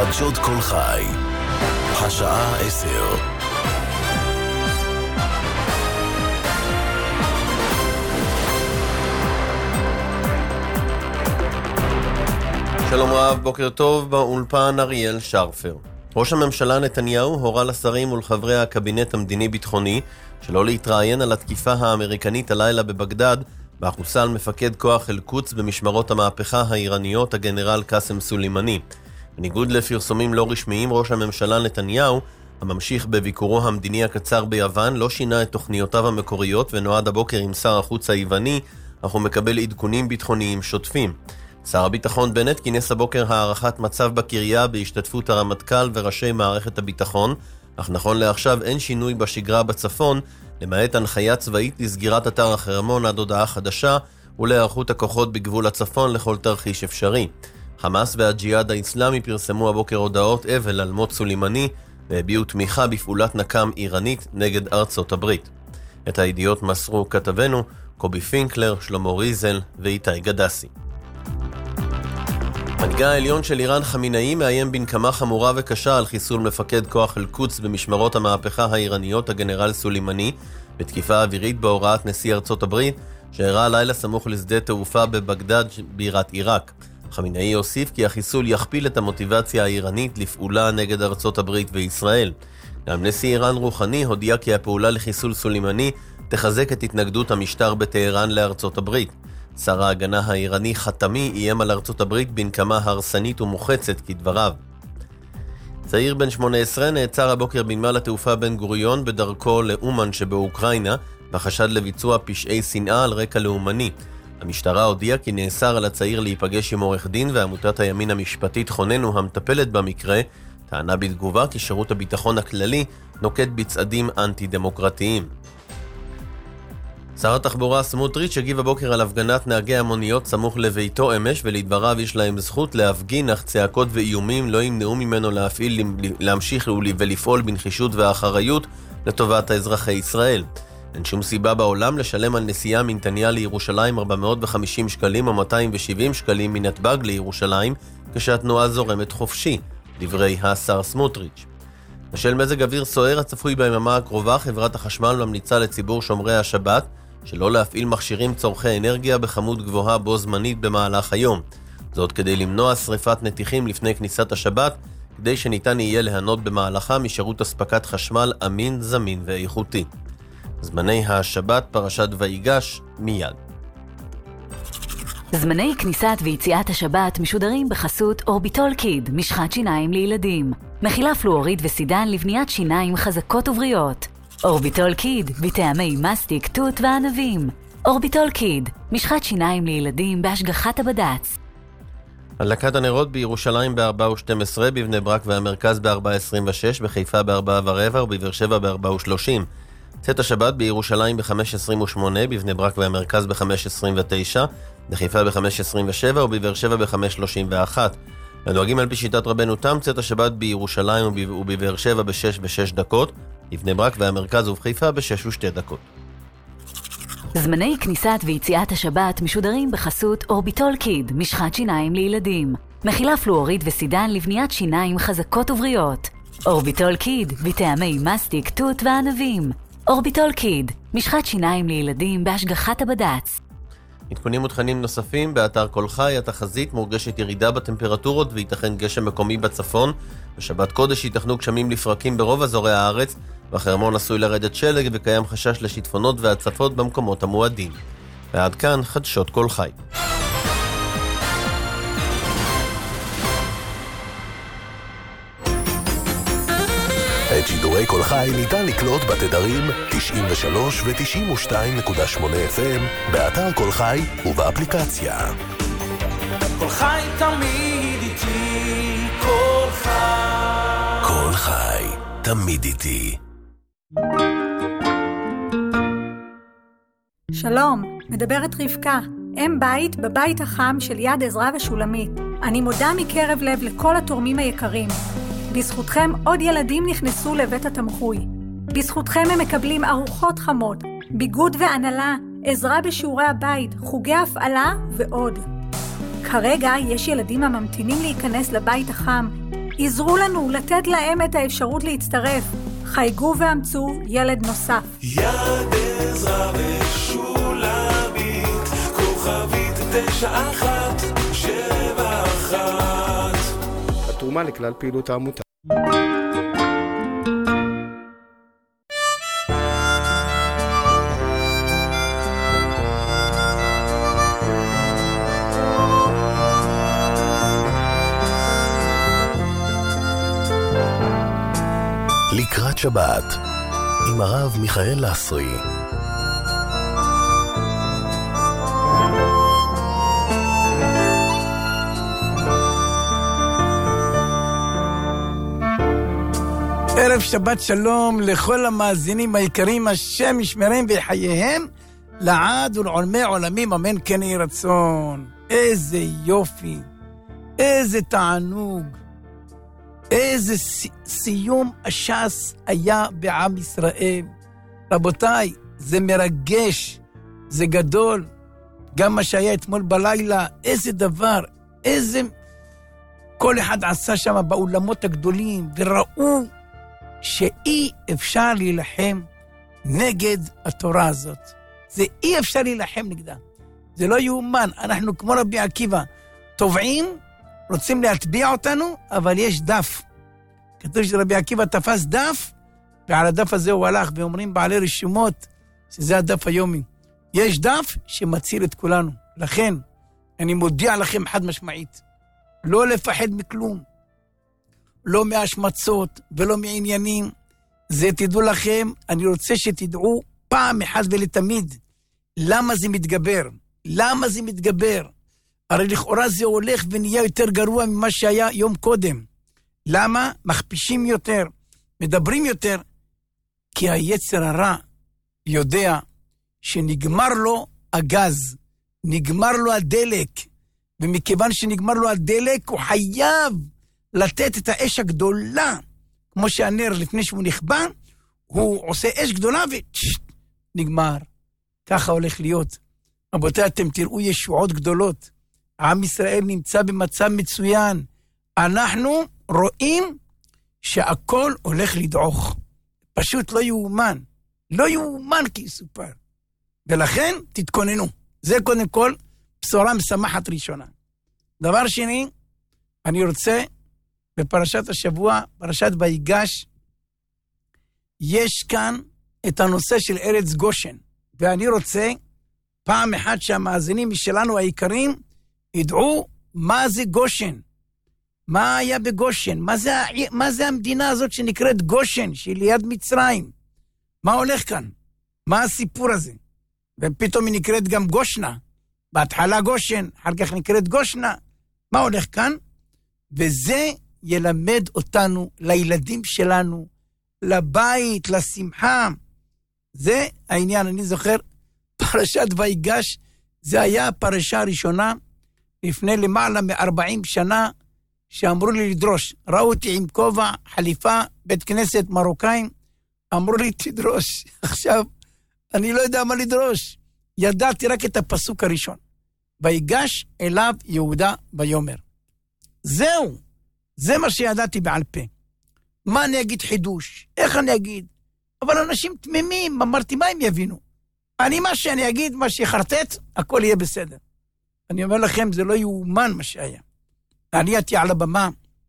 חדשות כל חי. השעה 10. שלום רב, בוקר טוב, באולפן אריאל שרפר. ראש הממשלה נתניהו הורה לשרים ולחברי הקבינט המדיני-ביטחוני שלא להתראיין על התקיפה האמריקנית הלילה בבגדד, בה חוסל מפקד כוח אל-קודס במשמרות המהפכה האיראניות הגנרל קאסם סולימני. בניגוד לפרסומים לא רשמיים, ראש הממשלה נתניהו, הממשיך בביקורו המדיני הקצר ביוון, לא שינה את תוכניותיו המקוריות ונועד הבוקר עם שר החוץ היווני, אך הוא מקבל עדכונים ביטחוניים שוטפים. שר הביטחון בנט כינס הבוקר הערכת מצב בקריה בהשתתפות הרמטכ"ל וראשי מערכת הביטחון, אך נכון לעכשיו אין שינוי בשגרה בצפון, למעט הנחיה צבאית לסגירת אתר החרמון עד הודעה חדשה ולהיערכות הכוחות בגבול הצפון לכל תרחיש אפשרי. חמאס והג'יהאד האסלאמי פרסמו הבוקר הודעות אבל על מות סולימני והביעו תמיכה בפעולת נקם איראנית נגד ארצות הברית. את הידיעות מסרו כתבנו קובי פינקלר, שלמה ריזל ואיתי גדסי. מנהיגה העליון של איראן חמינאי מאיים בנקמה חמורה וקשה על חיסול מפקד כוח אל-קודס במשמרות המהפכה האיראניות הגנרל סולימני בתקיפה אווירית בהוראת נשיא ארצות הברית שאירע לילה סמוך לשדה תעופה בבגדד בירת עיראק. חמינאי הוסיף כי החיסול יכפיל את המוטיבציה האיראנית לפעולה נגד ארצות הברית וישראל. גם נשיא איראן רוחני הודיע כי הפעולה לחיסול סולימני תחזק את התנגדות המשטר בטהרן לארצות הברית. שר ההגנה האיראני חתמי איים על ארצות הברית בנקמה הרסנית ומוחצת כדבריו. צעיר בן 18 נעצר הבוקר בנמל התעופה בן גוריון בדרכו לאומן שבאוקראינה בחשד לביצוע פשעי שנאה על רקע לאומני. המשטרה הודיעה כי נאסר על הצעיר להיפגש עם עורך דין, ועמותת הימין המשפטית חוננו המטפלת במקרה טענה בתגובה כי שירות הביטחון הכללי נוקט בצעדים אנטי-דמוקרטיים. שר התחבורה סמוטריץ' הגיב הבוקר על הפגנת נהגי המוניות סמוך לביתו אמש, ולדבריו יש להם זכות להפגין, אך צעקות ואיומים לא ימנעו ממנו להמשיך ולפעול בנחישות ואחריות לטובת האזרחי ישראל. אין שום סיבה בעולם לשלם על נסיעה מנתניה לירושלים 450 שקלים או 270 שקלים מנתב"ג לירושלים כשהתנועה זורמת חופשי, דברי השר סמוטריץ'. בשל מזג אוויר סוער הצפוי ביממה הקרובה, חברת החשמל ממליצה לציבור שומרי השבת שלא להפעיל מכשירים צורכי אנרגיה בכמות גבוהה בו זמנית במהלך היום. זאת כדי למנוע שריפת נתיכים לפני כניסת השבת, כדי שניתן יהיה ליהנות במהלכה משירות הספקת חשמל אמין, זמין ואיכותי. זמני השבת, פרשת ויגש, מיד. זמני כניסת ויציאת השבת משודרים בחסות אורביטול קיד, משחת שיניים לילדים. מכילה פלואוריד וסידן לבניית שיניים חזקות ובריאות. אורביטול קיד, בטעמי מסטיק, תות וענבים. אורביטול קיד, משחת שיניים לילדים בהשגחת הבד"ץ. הדלקת הנרות בירושלים ב-4:12, בבני ברק והמרכז ב-4:26, בחיפה ב-4:15 ובבאר שבע ב-4:30. צאת השבת בירושלים ב-5:28, בבני ברק והמרכז ב-5:29, בחיפה ב-5:27 ובבאר שבע ב-5:31. הנוהגים על פי שיטת רבנו תם, צאת השבת בירושלים ובבאר שבע ב-6:06, בבני ברק והמרכז ובחיפה ב-6:02. זמני כניסת ויציאת השבת משודרים בחסות אורביטול קיד, משחת שיניים לילדים. מכילה פלואוריד וסידן לבניית שיניים חזקות ובריאות. אורביטול קיד, בטעמי מסטיק, תות וענבים. אורביטול קיד, משחת שיניים לילדים בהשגחת הבד"ץ. עדכונים ותכנים נוספים באתר כל חי. התחזית מורגשת ירידה בטמפרטורות וייתכן גשם מקומי בצפון. בשבת קודש ייתכנו גשמים לפרקים ברוב אזורי הארץ, והחרמון עשוי לרדת שלג וקיים חשש לשיטפונות והצפות במקומות המועדים. ועד כאן חדשות כל חי. את שידורי כל חי ניתן לקלוט בתדרים 93 ו-92.8 FM באתר כל חי ובאפליקציה. כל חי תמיד איתי, כל חי. כל חי תמיד איתי. שלום, מדברת רבקה, אם בית בבית החם של יד עזרא ושולמית. אני מודה מקרב לב לכל התורמים היקרים. בזכותכם עוד ילדים נכנסו לבית התמחוי. בזכותכם הם מקבלים ארוחות חמות, ביגוד והנהלה, עזרה בשיעורי הבית, חוגי הפעלה ועוד. כרגע יש ילדים הממתינים להיכנס לבית החם, עזרו לנו לתת להם את האפשרות להצטרף. חייגו ואמצו ילד נוסף. יד עזרא ושולמית, כוכבית 9171. התרומה לכלל פעילות העמותה. לקראת שבת עם הרב מיכאל לסרי. ערב שבת שלום לכל המאזינים היקרים, השם ישמרם וחייהם לעד ולעולמי עולמים, אמן כן יהי רצון. איזה יופי, איזה תענוג, איזה סיום הש"ס היה בעם ישראל. רבותיי, זה מרגש, זה גדול. גם מה שהיה אתמול בלילה, איזה דבר, איזה... כל אחד עשה שם באולמות הגדולים, וראו שאי אפשר להילחם נגד התורה הזאת. זה אי אפשר להילחם נגדה. זה לא יאומן. אנחנו כמו רבי עקיבא, תובעים, רוצים להטביע אותנו, אבל יש דף. כתוב שרבי עקיבא תפס דף, ועל הדף הזה הוא הלך, ואומרים בעלי רשומות, שזה הדף היומי. יש דף שמציל את כולנו. לכן, אני מודיע לכם חד משמעית, לא לפחד מכלום, לא מהשמצות ולא מעניינים. זה תדעו לכם, אני רוצה שתדעו פעם אחת ולתמיד, למה זה מתגבר? למה זה מתגבר? הרי לכאורה זה הולך ונהיה יותר גרוע ממה שהיה יום קודם. למה? מכפישים יותר, מדברים יותר, כי היצר הרע יודע שנגמר לו הגז, נגמר לו הדלק, ומכיוון שנגמר לו הדלק, הוא חייב לתת את האש הגדולה, כמו שהנר לפני שהוא נכבה, הוא עושה אש גדולה ונגמר. ככה הולך להיות. רבותיי, אתם תראו ישועות גדולות. עם ישראל נמצא במצב מצוין. אנחנו רואים שהכל הולך לדעוך. פשוט לא יאומן. לא יאומן כי יסופר. ולכן תתכוננו. זה קודם כל בשורה משמחת ראשונה. דבר שני, אני רוצה בפרשת השבוע, פרשת ויגש, יש כאן את הנושא של ארץ גושן. ואני רוצה פעם אחת שהמאזינים משלנו העיקרים ידעו מה זה גושן. מה היה בגושן? מה זה המדינה הזאת שנקראת גושן, שהיא ליד מצרים? מה הולך כאן? מה הסיפור הזה? ופתאום היא נקראת גם גושנה. בהתחלה גושן, אחר כך נקראת גושנה. מה הולך כאן? וזה ילמד אותנו, לילדים שלנו, לבית, לשמחה. זה העניין. אני זוכר, פרשת ויגש, זה היה הפרשה הראשונה, לפני למעלה מ-40 שנה, שאמרו לי לדרוש. ראו אותי עם כובע, חליפה, בית כנסת מרוקאים, אמרו לי תדרוש. עכשיו, אני לא יודע מה לדרוש. ידעתי רק את הפסוק הראשון. ויגש אליו יהודה ויאמר. זהו. זה מה שידעתי בעל פה. מה אני אגיד חידוש? איך אני אגיד? אבל אנשים תמימים, אמרתי, מה הם יבינו? מה שאני אגיד, מה שיחרטט, הכל יהיה בסדר. אני אומר לכם, זה לא יאומן מה שהיה. אני הייתי על הבמה,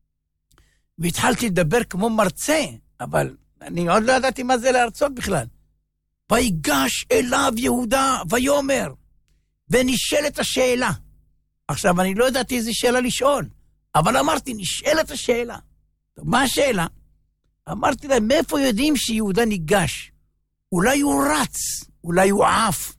והתחלתי לדבר כמו מרצה, אבל אני עוד לא ידעתי מה זה להרצות בכלל. ויגש אליו יהודה ויאמר, ונשאלת השאלה. עכשיו, אני לא ידעתי איזה שאלה לשאול, אבל אמרתי, נשאלת השאלה. טוב, מה השאלה? אמרתי להם, מאיפה יודעים שיהודה ניגש? אולי הוא רץ, אולי הוא עף.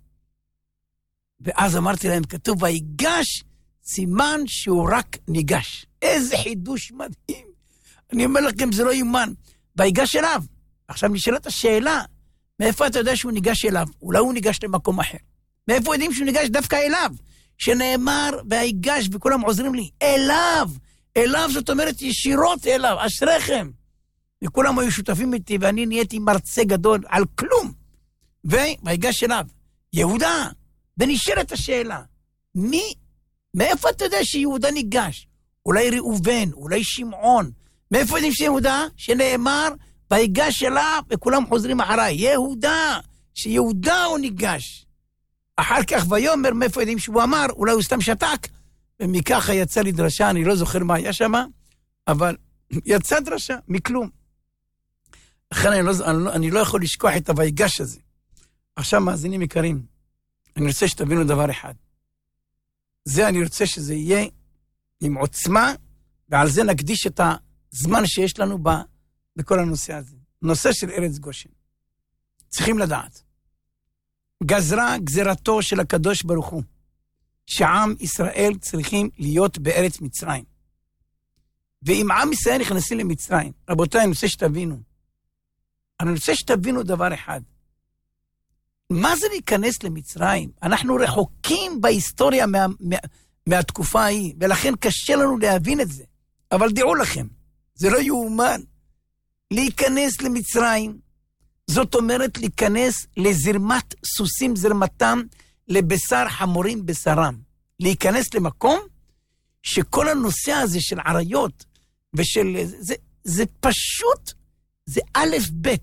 ואז אמרתי להם, כתוב, ויגש, סימן שהוא רק ניגש. איזה חידוש מדהים. אני אומר לכם, זה לא יאומן. ויגש אליו. עכשיו נשאלת השאלה, מאיפה אתה יודע שהוא ניגש אליו? אולי הוא ניגש למקום אחר. מאיפה יודעים שהוא ניגש דווקא אליו? שנאמר, ויגש, וכולם עוזרים לי, אליו. אליו זאת אומרת ישירות אליו, אשריכם. וכולם היו שותפים איתי, ואני נהייתי מרצה גדול על כלום. ויגש אליו, יהודה, ונשאלת השאלה, מאיפה אתה יודע שיהודה ניגש? אולי ראובן, אולי שמעון, מאיפה יודעים שיהודה? שנאמר, ויגש אליו, וכולם חוזרים אחריי. יהודה, שיהודה הוא ניגש. אחר כך ויאמר, מאיפה יודעים שהוא אמר, אולי הוא סתם שתק, ומככה יצא לי דרשה, אני לא זוכר מה היה שם, אבל יצא דרשה, מכלום. לכן אני לא יכול לשכוח את הויגש הזה. עכשיו, מאזינים יקרים, אני רוצה שתבינו דבר אחד. זה אני רוצה שזה יהיה עם עוצמה, ועל זה נקדיש את הזמן שיש לנו בכל הנושא הזה. נושא של ארץ גושן. צריכים לדעת. גזרה גזרתו של הקדוש ברוך הוא, שעם ישראל צריכים להיות בארץ מצרים. ואם עם ישראל נכנסים למצרים, רבותיי, אני רוצה שתבינו. אני רוצה שתבינו דבר אחד. מה זה להיכנס למצרים? אנחנו רחוקים בהיסטוריה מהתקופה ההיא, ולכן קשה לנו להבין את זה. אבל דעו לכם, זה לא יאומן. להיכנס למצרים, זאת אומרת להיכנס לזרמת סוסים זרמתם, לבשר חמורים בשרם. להיכנס למקום שכל הנושא הזה של עריות, ושל זה פשוט, זה א' ב'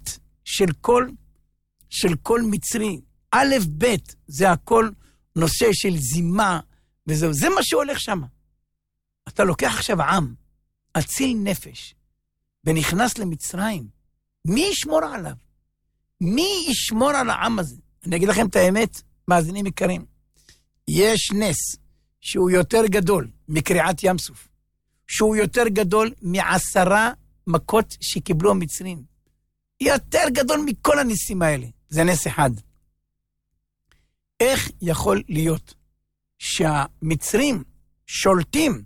של כל מצרי. א' ב' זה הכל נושא של זימה, וזהו, זה מה שהולך שם. אתה לוקח עכשיו עם, אציל נפש, ונכנס למצרים, מי ישמור עליו? מי ישמור על העם הזה? אני אגיד לכם את האמת, מאזינים יקרים. יש נס שהוא יותר גדול מקריעת ים סוף, שהוא יותר גדול מ10 מכות שקיבלו המצרים. יותר גדול מכל הניסים האלה. זה נס אחד. איך יכול להיות שהמצרים שולטים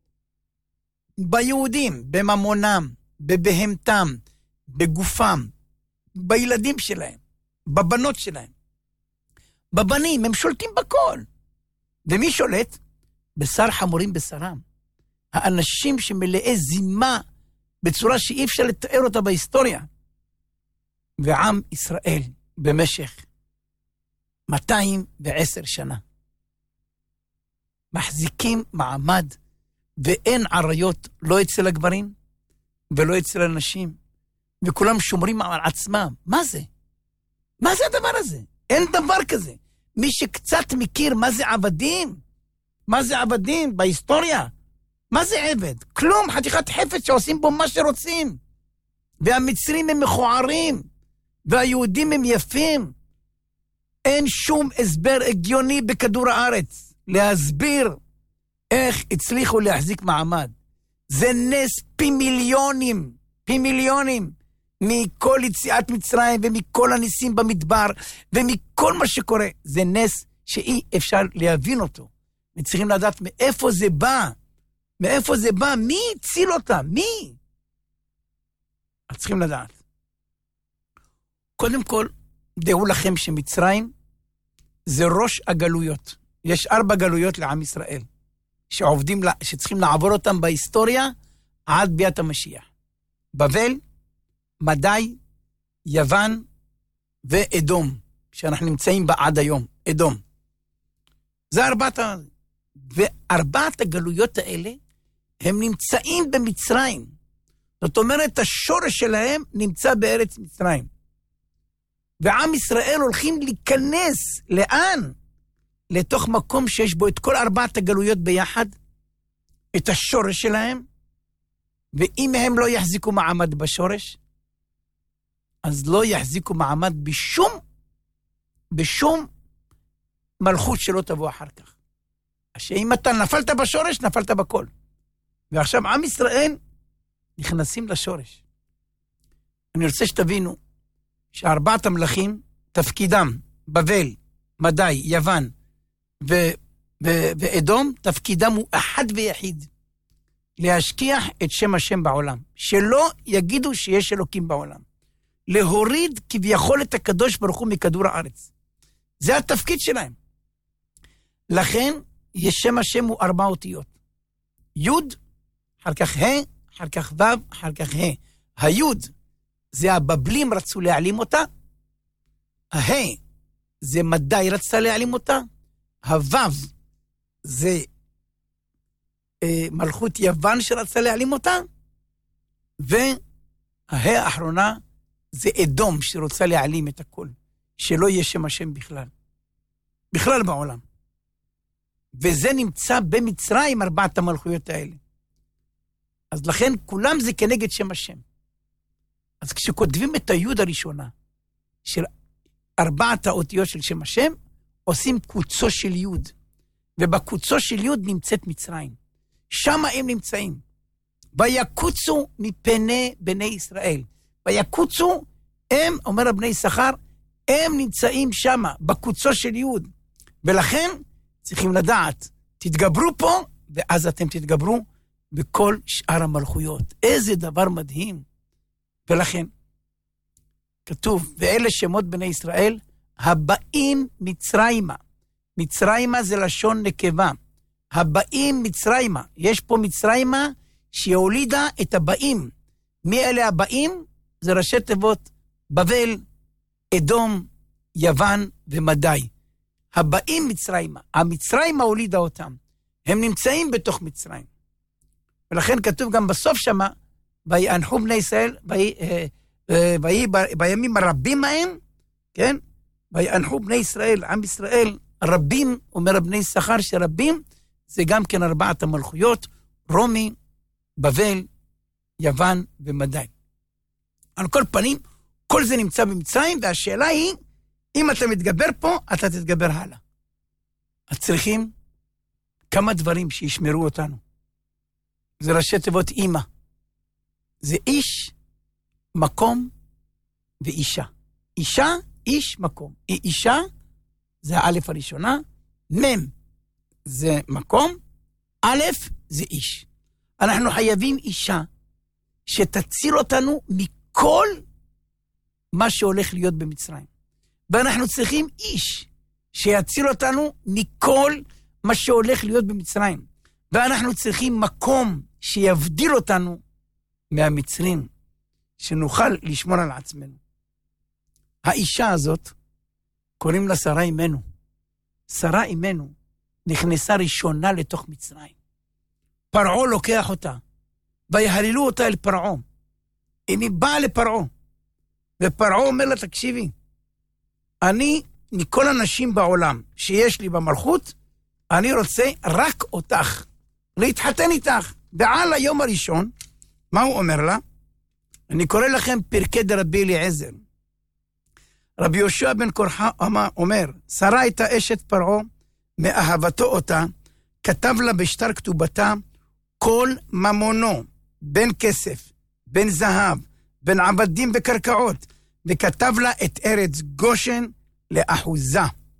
ביהודים, בממונם, בבהמתם, בגופם, בילדים שלהם, בבנות שלהם, בבנים, הם שולטים בכל. ומי שולט? בשר חמורים בשרם. האנשים שמלאי זימה בצורה שאי אפשר לתאר אותה בהיסטוריה. ועם ישראל במשך 210 שנה מחזיקים מעמד, ואין עריות לא אצל הגברים ולא אצל הנשים, וכולם שומרים על עצמם. מה זה? מה זה הדבר הזה? אין דבר כזה. מי שקצת מכיר מה זה עבדים, מה זה עבדים בהיסטוריה, מה זה עבד? כלום, חתיכת חפץ שעושים בו מה שרוצים. והמצרים הם מכוערים, והיהודים הם יפים. אין שום הסבר הגיוני בכדור הארץ להסביר איך הצליחו להחזיק מעמד. זה נס פי מיליונים מכל יציאת מצרים ומכל הניסים במדבר ומכל מה שקורה. זה נס שאי אפשר להבין אותו. וצריכים לדעת מאיפה זה בא. מאיפה זה בא? מי הציל אותה? מי? אז צריכים לדעת. קודם כל, דעו לכם שמצרים זה ראש הגלויות. יש 4 גלויות לעם ישראל, שצריכים לעבור אותם בהיסטוריה עד ביאת המשיח. בבל, מדי, יוון ואדום, שאנחנו נמצאים בה עד היום, אדום. זה 4 הגלויות האלה, הם נמצאים במצרים. זאת אומרת, השורש שלהם נמצא בארץ מצרים. ועם ישראל הולכים להיכנס, לאן? לתוך מקום שיש בו את כל 4 הגלויות ביחד, את השורש שלהם, ואם הם לא יחזיקו מעמד בשורש, אז לא יחזיקו מעמד בשום מלכות שלא תבוא אחר כך. שאם אתה נפלת בשורש, נפלת בכל. ועכשיו עם ישראל נכנסים לשורש. אני רוצה שתבינו, ש4 המלכים, תפקידם, בבל, מדי, יוון ואדום, תפקידם הוא אחד ויחיד, להשכיח את שם השם בעולם, שלא יגידו שיש אלוקים בעולם, להוריד כביכול את הקדוש ברוך הוא מכדור הארץ. זה התפקיד שלהם. לכן, יש שם השם הוא 4 אותיות. יוד, אחר כך ה', אחר כך ו', אחר כך ה'. היוד, זה הבבלים רצו להעלים אותה. הה' זה מדי רצה להעלים אותה. הוו זה מלכות יוון שרצה להעלים אותה. וההא האחרונה זה אדום שרוצה להעלים את הכל, שלא יהיה שם השם בכלל בעולם. וזה נמצא במצרים, 4 המלכויות האלה. אז לכן כולם זה כנגד שם השם. אז כשכותבים את היוד הראשונה של 4 האותיות של שם השם, עושים קוצו של יוד. ובקוצו של יוד נמצאת מצרים. שם הם נמצאים. ויקוצו מפני בני ישראל. ויקוצו, הם, אומר הבני יששכר, הם נמצאים שם, בקוצו של יוד. ולכן צריכים לדעת, תתגברו פה, ואז אתם תתגברו בכל שאר המלכויות. איזה דבר מדהים. ולכן, כתוב, ואלה שמות בני ישראל, הבאים מצרימה. מצרימה זה לשון נקבה. הבאים מצרימה. יש פה מצרימה שהולידה את הבאים. מי אלה הבאים? זה ראשי תיבות בבל, אדום, יוון ומדי. הבאים מצרימה. המצרימה הולידה אותם. הם נמצאים בתוך מצרים. ולכן כתוב גם בסוף שמה, ויאנחו בני ישראל, בימים הרבים מהם, כן? ויאנחו בני ישראל, עם ישראל, רבים, אומר הבני יששכר שרבים, זה גם כן 4 המלכויות, רומי, בבל, יוון ומדי. על כל פנים, כל זה נמצא במצרים, והשאלה היא, אם אתה מתגבר פה, אתה תתגבר הלאה. אז צריכים כמה דברים שישמרו אותנו. זה ראשי תיבות אמא. זה איש, מקום ואישה. אישה, איש, מקום. אישה, זה האלף הראשונה, מם, זה מקום, א', זה איש. אנחנו חייבים אישה שתציל אותנו מכל מה שהולך להיות במצרים. ואנחנו צריכים איש שיציל אותנו מכל מה שהולך להיות במצרים. ואנחנו צריכים מקום שיבדיל אותנו מהמצרים, שנוכל לשמור על עצמנו. האישה הזאת, קוראים לה שרה אימנו. שרה אימנו נכנסה ראשונה לתוך מצרים. פרעה לוקח אותה, ויהללו אותה אל פרעה. היא באה לפרעה, ופרעה אומר לה, תקשיבי, אני, מכל הנשים בעולם שיש לי במלכות, אני רוצה רק אותך, להתחתן איתך. ועל היום הראשון, מה הוא אומר לה? אני קורא לכם פרקי דרבי אליעזר. רבי יהושע בן קורחה אומר, שרה הייתה אשת פרעה, מאהבתו אותה, כתב לה בשטר כתובתה, כל ממונו, בין כסף, בין זהב, בין עבדים וקרקעות, וכתב לה את ארץ גושן לאחוזה.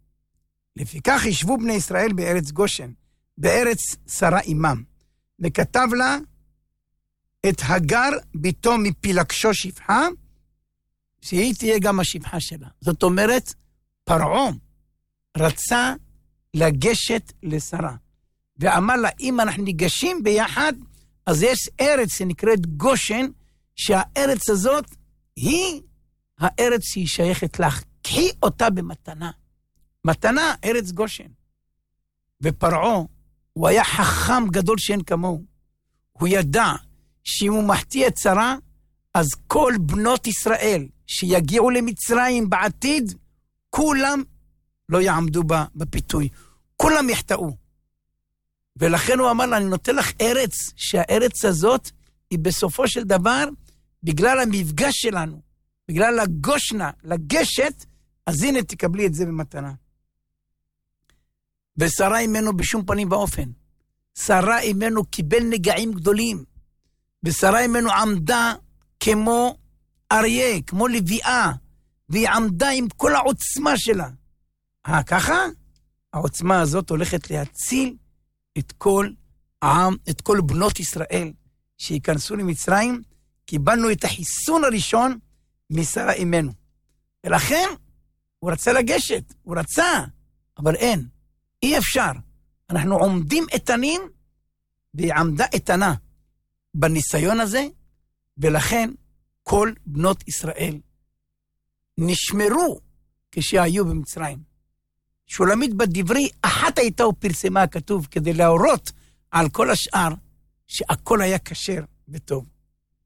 לפיכך ישבו בני ישראל בארץ גושן, בארץ שרה אימם, וכתב לה את הגר ביתו מפילגשו שפחה, שהיא תהיה גם השפחה שלה. זאת אומרת, פרעה רצה לגשת לשרה, ואמר לה, אם אנחנו ניגשים ביחד, אז יש ארץ שנקראת גושן, שהארץ הזאת היא הארץ שהיא שייכת לך. קחי אותה במתנה. מתנה, ארץ גושן. ופרעה, הוא היה חכם גדול שאין כמוהו. הוא ידע שאם הוא מחטיא את שרה, אז כל בנות ישראל שיגיעו למצרים בעתיד, כולם לא יעמדו בפיתוי. כולם יחטאו. ולכן הוא אמר לה, אני נותן לך ארץ, שהארץ הזאת היא בסופו של דבר, בגלל המפגש שלנו, בגלל הגושנה, לגשת, אז הנה תקבלי את זה במתנה. ושרה אימנו בשום פנים ואופן. שרה אימנו קיבל נגעים גדולים. ושרה אימנו עמדה כמו אריה, כמו לביאה, והיא עמדה עם כל העוצמה שלה. ככה? העוצמה הזאת הולכת להציל את כל העם, את כל בנות ישראל שיכנסו למצרים. קיבלנו את החיסון הראשון משרה אימנו. ולכן הוא רצה לגשת, הוא רצה, אבל אין, אי אפשר. אנחנו עומדים איתנים, והיא עמדה איתנה בניסיון הזה, ולכן כל בנות ישראל נשמרו כשהיו במצרים. שולמית בדברי, אחת הייתה ופרסמה כתוב, כדי להורות על כל השאר, שהכל היה כשר וטוב.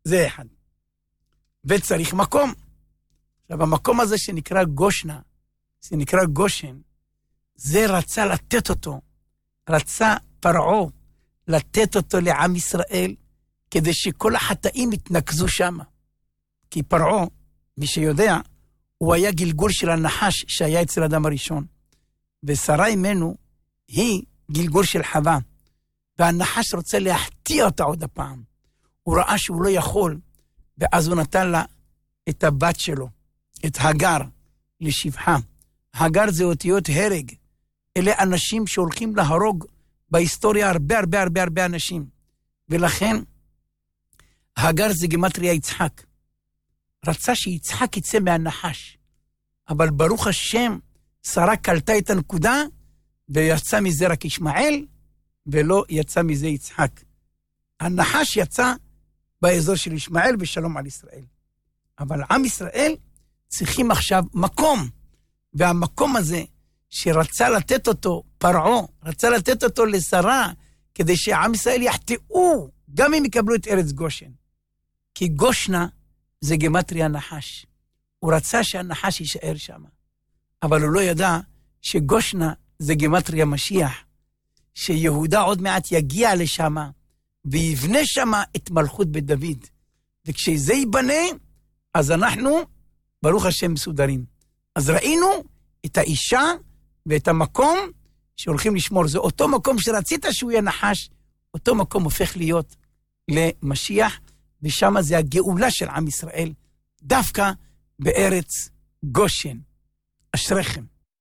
זה אחד. וצריך מקום. עכשיו, המקום הזה שנקרא גושנה, שנקרא גושן, זה רצה לתת אותו, רצה פרעה לתת אותו לעם ישראל, כדי שכל החטאים יתנקזו שם. כי פרעה, מי שיודע, הוא היה גלגול של הנחש שהיה אצל האדם הראשון. ושרה אימנו היא גלגול של חווה. והנחש רוצה להחטיא אותה עוד הפעם. הוא ראה שהוא לא יכול, ואז הוא נתן לה את הבת שלו, את הגר, לשבחה. הגר זה אותיות הרג. אלה אנשים שהולכים להרוג בהיסטוריה הרבה אנשים. ולכן, הגר זה גימטריה יצחק. רצה שיצחק יצא מהנחש. אבל ברוך השם, שרה קלטה את הנקודה, ויצא מזה רק ישמעאל, ולא יצא מזה יצחק. הנחש יצא באזור של ישמעאל, ושלום על ישראל. אבל עם ישראל צריכים עכשיו מקום, והמקום הזה שרצה לתת אותו, פרעה, רצה לתת אותו לשרה, כדי שעם ישראל יחטאו, גם אם יקבלו את ארץ גושן. כי גושנה זה גימטריה נחש. הוא רצה שהנחש יישאר שם. אבל הוא לא ידע שגושנה זה גימטריה משיח, שיהודה עוד מעט יגיע לשם, ויבנה שם את מלכות בית דוד. וכשזה ייבנה, אז אנחנו, ברוך השם, מסודרים. אז ראינו את האישה ואת המקום שהולכים לשמור. זה אותו מקום שרצית שהוא יהיה נחש, אותו מקום הופך להיות למשיח, ושם זה הגאולה של עם ישראל, דווקא בארץ גושן. אשריכם.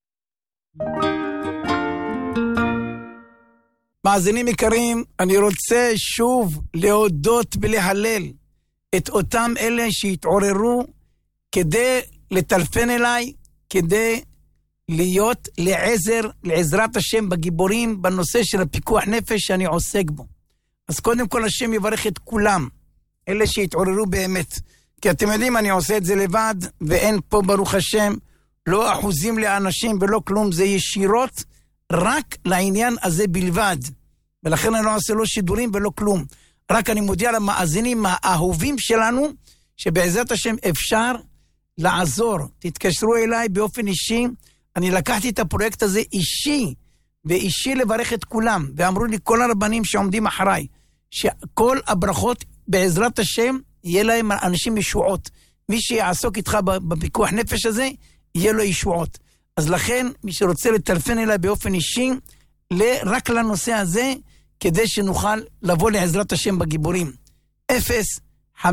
מאזינים יקרים, אני רוצה שוב להודות ולהלל את אותם אלה שהתעוררו כדי לטלפן אליי, כדי להיות לעזרת השם בגיבורים בנושא של הפיקוח נפש שאני עוסק בו. אז קודם כל השם יברך את כולם, אלה שהתעוררו באמת. כי אתם יודעים, אני עושה את זה לבד, ואין פה ברוך השם לא אחוזים לאנשים ולא כלום, זה ישירות רק לעניין הזה בלבד. ולכן אני לא עושה לא שידורים ולא כלום. רק אני מודיע למאזינים האהובים שלנו, שבעזרת השם אפשר לעזור. תתקשרו אליי באופן אישי. אני לקחתי את הפרויקט הזה אישי, ואישי לברך את כולם. ואמרו לי כל הרבנים שעומדים אחריי, שכל הברכות בעזרת השם יהיה להם אנשים ישועות. מי שיעסוק איתך בפיקוח נפש הזה, יהיה לו ישועות. אז לכן, מי שרוצה לטלפן אליי באופן אישי, רק לנושא הזה, כדי שנוכל לבוא לעזרת השם בגיבורים. 058-329-5656,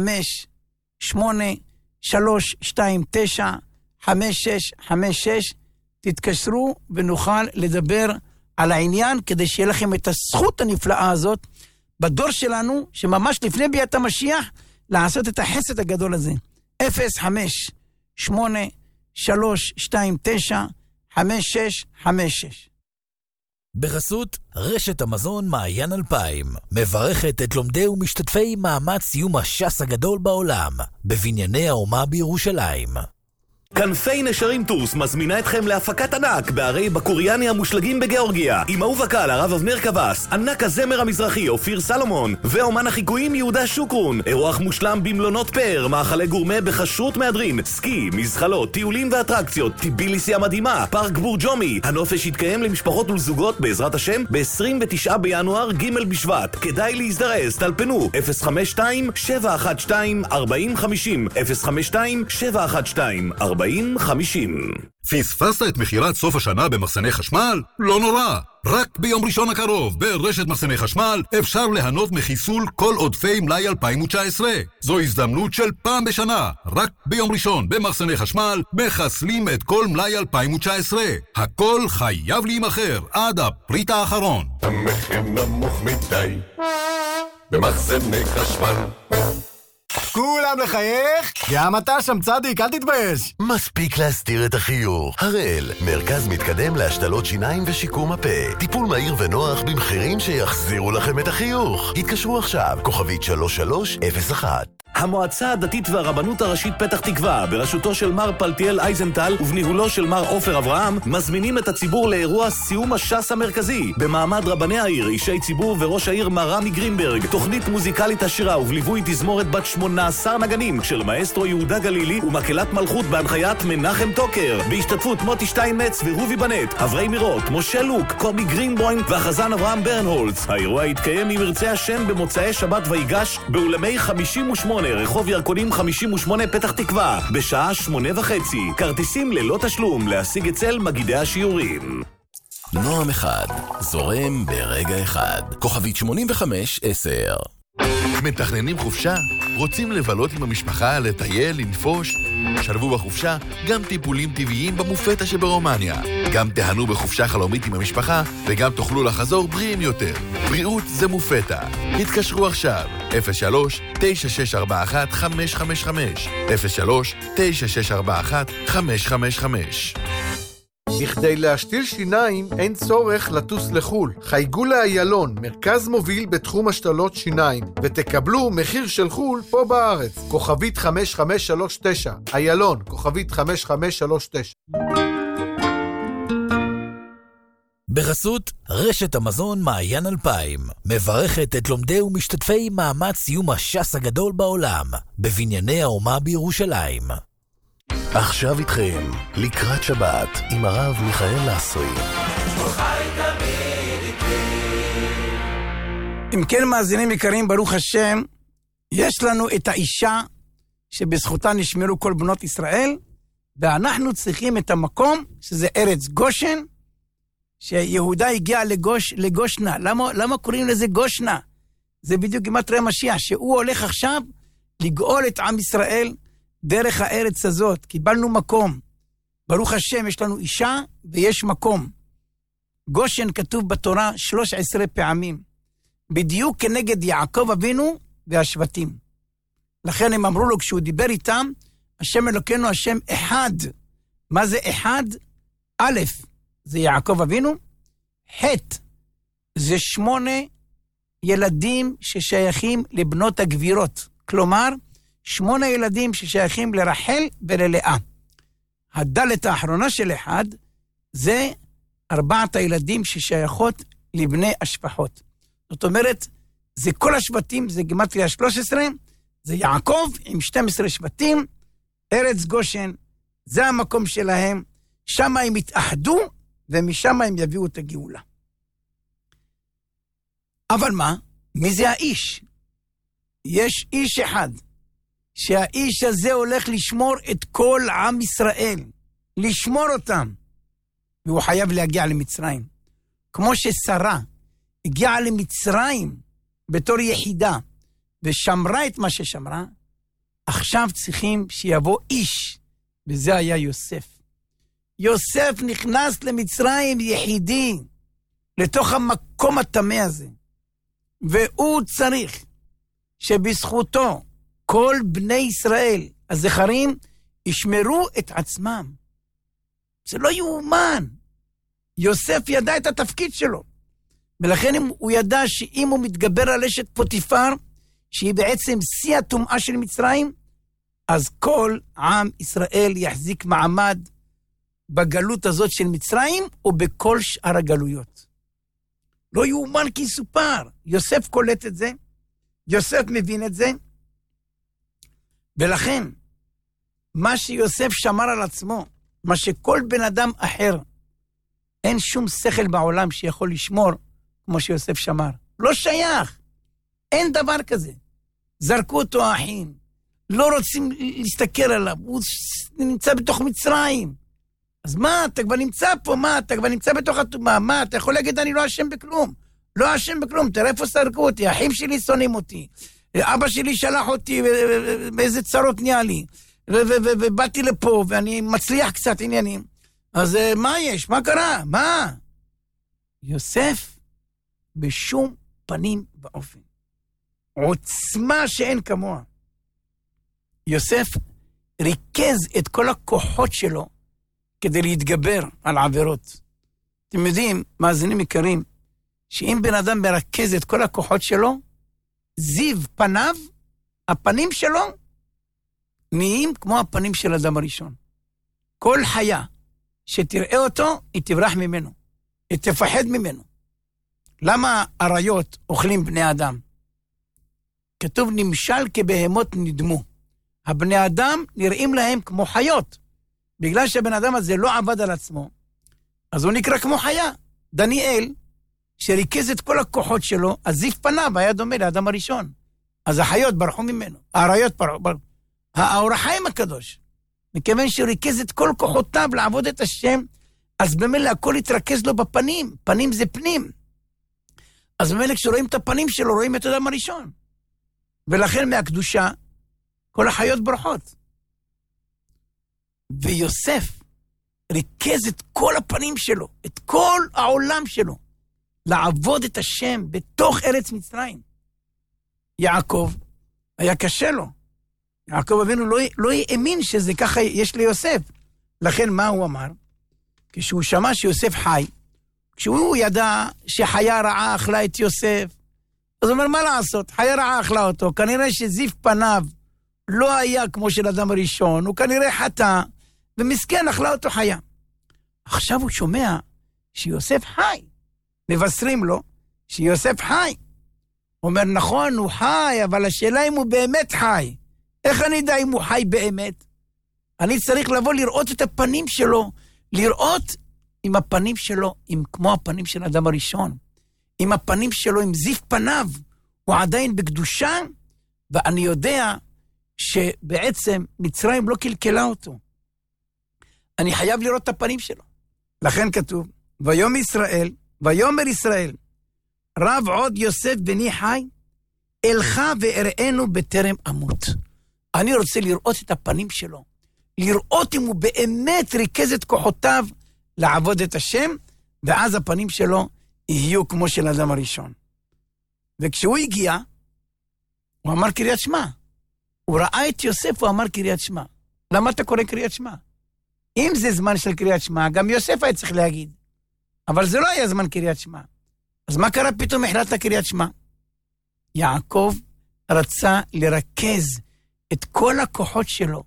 תתקשרו ונוכל לדבר על העניין, כדי שיהיה לכם את הזכות הנפלאה הזאת, בדור שלנו, שממש לפני ביאת המשיח, לעשות את החסד הגדול הזה. 058-329-5656. בחסות רשת המזון מעיין 2000 מברכת את לומדי ומשתתפי מאמץ יום הש"ס הגדול בעולם בבנייני האומה בירושלים. כנפי נשרים טורס מזמינה אתכם להפקת ענק בערי בקוריאני המושלגים בגיאורגיה, עם אהוב הקהל הרב אבנר קבס, ענק הזמר המזרחי אופיר סלומון ואומן החיקויים יהודה שוקרון. אירוח מושלם במלונות פאר, מאכלי גורמה בחשרות מהדרין, סקי, מזחלות, טיולים ואטרקציות, טיביליסי המדהימה, פארק בורג'ומי. הנופש יתקיים למשפחות ולזוגות בעזרת השם ב-29 בינואר ג' בשבט. כדאי להזדרז, טלפנו 052-712-4050 052-712-4050. פספסת את מחירת סוף השנה במחסני חשמל? לא נורא. רק ביום ראשון הקרוב ברשת מחסני חשמל אפשר ליהנות מחיסול כל עודפי מלאי 2019. זו הזדמנות של פעם בשנה. רק ביום ראשון במחסני חשמל מחסלים את כל מלאי 2019. הכל חייב להימחר עד הפריט האחרון. המחיר נמוך מדי במחסני חשמל. כולם לחייך? גם אתה שם צדיק, אל תתבייש. מספיק להסתיר את החיוך. הראל, מרכז מתקדם להשתלות שיניים ושיקום הפה. טיפול מהיר ונוח במחירים שיחזירו לכם את החיוך. התקשרו עכשיו, כוכבית 3301. המועצה הדתית והרבנות הראשית פתח תקווה, בראשותו של מר פלטיאל אייזנטל ובניהולו של מר עופר אברהם, מזמינים את הציבור לאירוע סיום הש"ס המרכזי, במעמד רבני העיר, אישי ציבור וראש העיר מר רמי גרינברג, תוכנית מוזיקלית עשירה ובליווי תזמורת בת 18 נגנים של מאסטרו יהודה גלילי ומקהלת מלכות בהנחיית מנחם טוקר, בהשתתפות מוטי שטיינמץ ורובי בנט, אברי מירות, משה לוק, קובי גרינבוים והחזן אברהם ברנהולץ. האירוע יתקיים אם ירצה השם במוצאי שבת ויגש באולמי 58 רחוב ירקונים 58 פתח תקווה בשעה 8:30. כרטיסים ללא תשלום, להשיג אצל מגידי השיעורים. נועם אחד, זורם ברגע אחד. כוכבית 8510. מתכננים חופשה? רוצים לבלות עם המשפחה, לטייל, לנפוש? שלבו בחופשה גם טיפולים טבעיים במופטה שברומניה. גם תהנו בחופשה חלומית עם המשפחה, וגם תוכלו לחזור בריאים יותר. בריאות זה מופטה. התקשרו עכשיו, 03-9641-555. 03-9641-555. בכדי להשתיל שיניים אין צורך לטוס לחול. חייגו לאיילון, מרכז מוביל בתחום השתלות שיניים, ותקבלו מחיר של חול פה בארץ. כוכבית 5539. איילון, כוכבית 5539. בחסות רשת המזון מעיין 2000 מברכת את לומדי ומשתתפי מאמץ סיום הש"ס הגדול בעולם בבנייני האומה בירושלים. עכשיו איתכם, לקראת שבת, עם הרב מיכאל לסרי. אם כן, מאזינים יקרים, ברוך השם, יש לנו את האישה שבזכותה נשמרו כל בנות ישראל, ואנחנו צריכים את המקום, שזה ארץ גושן, שיהודה הגיע לגושנה. למה קוראים לזה גושנה? זה בדיוק גימטריה משיח, שהוא הולך עכשיו לגאול את עם ישראל, דרך הארץ הזאת. קיבלנו מקום. ברוך השם, יש לנו אישה ויש מקום. גושן כתוב בתורה 13 פעמים. בדיוק כנגד יעקב אבינו והשבטים. לכן הם אמרו לו, כשהוא דיבר איתם, השם אלוקינו, השם אחד. מה זה אחד? א', זה יעקב אבינו. ח', זה 8 ילדים ששייכים לבנות הגבירות. כלומר, 8 ילדים ששייכים לרחל וללאה. הדלת האחרונה של אחד, זה 4 הילדים ששייכות לבני השפחות. זאת אומרת, זה כל השבטים, זה גימטריה 13, זה יעקב עם 12 שבטים, ארץ גושן, זה המקום שלהם, שם הם יתאחדו, ומשם הם יביאו את הגאולה. אבל מה? מי זה האיש? יש איש אחד, שהאיש הזה הולך לשמור את כל עם ישראל, לשמור אותם, והוא חייב להגיע למצרים. כמו ששרה הגיעה למצרים בתור יחידה, ושמרה את מה ששמרה, עכשיו צריכים שיבוא איש, וזה היה יוסף. יוסף נכנס למצרים יחידי, לתוך המקום התמה הזה, והוא צריך שבזכותו כל בני ישראל, הזכרים, ישמרו את עצמם. זה לא יאומן. יוסף ידע את התפקיד שלו. ולכן הוא ידע שאם הוא מתגבר על אשת פוטיפר, שהיא בעצם שיא הטומאה של מצרים, אז כל עם ישראל יחזיק מעמד בגלות הזאת של מצרים, או בכל שאר הגלויות. לא יאומן כי סופר. יוסף קולט את זה, יוסף מבין את זה, ולכן, מה שיוסף שמר על עצמו, מה שכל בן אדם אחר, אין שום שכל בעולם שיכול לשמור, כמו שיוסף שמר. לא שייך. אין דבר כזה. זרקו אותו האחים. לא רוצים להסתכל עליו. הוא נמצא בתוך מצרים. אז מה, אתה כבר נמצא פה, מה, אתה כבר נמצא בתוך הטומאה, מה, אתה יכול להגיד, אני לא אשם בכלום. לא אשם בכלום, תראה איפה סרקו אותי, האחים שלי שונאים אותי. אבא שלי שלח אותי, באיזה צרות נהיה לי. ובאתי לפה, ואני מצליח קצת עניינים. אז מה יש? מה קרה? מה? יוסף, בשום פנים ואופן. עוצמה שאין כמוה. יוסף ריכז את כל הכוחות שלו כדי להתגבר על עבירות. אתם יודעים, מאזינים יקרים, שאם בן אדם מרכז את כל הכוחות שלו, זיו פניו הפנים שלו נהיים כמו הפנים של האדם הראשון. כל חיה שתראה אותו, היא תברח ממנו. היא תפחד ממנו. למה אריות אוכלים בני אדם? כתוב נמשל כבהמות נדמו. הבני אדם נראים להם כמו חיות. בגלל שהבן אדם הזה לא עבד על עצמו, אז הוא נקרא כמו חיה. דניאל, שריכז את כל הכוחות שלו, אז זיו פניו היה דומה לאדם הראשון. אז החיות ברחו ממנו. האריות ברחו. האור החיים הקדוש, מכיוון שריכז את כל כוחותיו לעבוד את השם, אז במילא הכל התרכז לו בפנים. פנים זה פנים. אז במילא כשרואים את הפנים שלו, רואים את האדם הראשון. ולכן מהקדושה, כל החיות ברחות. ויוסף ריכז את כל הפנים שלו, את כל העולם שלו, לעבוד את השם בתוך ארץ מצרים. יעקב היה קשה לו. יעקב אבינו לא האמין שזה ככה יש ליוסף. לכן מה הוא אמר? כשהוא שמע שיוסף חי, כשהוא ידע שחיה רעה אכלה את יוסף, אז הוא אומר, מה לעשות? חיה רעה אכלה אותו. כנראה שזיו פניו לא היה כמו של אדם הראשון, הוא כנראה חטא, ומסכן אכלה אותו חיה. עכשיו הוא שומע שיוסף חי. מבשרים לו שיוסף חי. הוא אומר, נכון, הוא חי, אבל השאלה אם הוא באמת חי. איך אני יודע אם הוא חי באמת? אני צריך לבוא לראות את הפנים שלו, לראות אם הפנים שלו, אם כמו הפנים של האדם הראשון, אם הפנים שלו, אם זיו פניו, הוא עדיין בקדושה, ואני יודע שבעצם מצרים לא קלקלה אותו. אני חייב לראות את הפנים שלו. לכן כתוב, ויאמר ישראל, רב עוד יוסף בני חי, אלך ואראנו בטרם אמות. אני רוצה לראות את הפנים שלו, לראות אם הוא באמת ריכז את כוחותיו לעבוד את השם, ואז הפנים שלו יהיו כמו של האדם הראשון. וכשהוא הגיע, הוא אמר קריאת שמע. הוא ראה את יוסף, הוא אמר קריאת שמע. למה אתה קורא קריאת שמע? אם זה זמן של קריאת שמע, גם יוסף היה צריך להגיד. אבל זה לא היה זמן קריאת שמע. אז מה קרה פתאום החלטת קריאת שמע? יעקב רצה לרכז את כל הכוחות שלו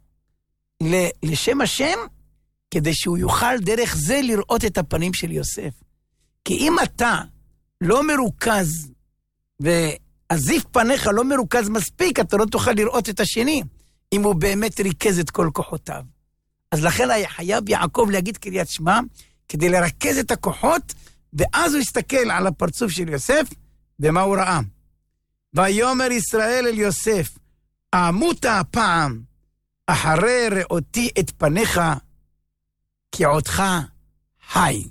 לשם השם, כדי שהוא יוכל דרך זה לראות את הפנים של יוסף. כי אם אתה לא מרוכז, והזיו פניך לא מרוכז מספיק, אתה לא תוכל לראות את השני, אם הוא באמת ריכז את כל כוחותיו. אז לכן היה חייב יעקב להגיד קריאת שמע, כדי לרכז את הכוחות, ואז הוא הסתכל על הפרצוף של יוסף, ומה הוא ראה. ויאמר ישראל אל יוסף, אמות הפעם, אחרי ראותי את פניך, כי עודך חי.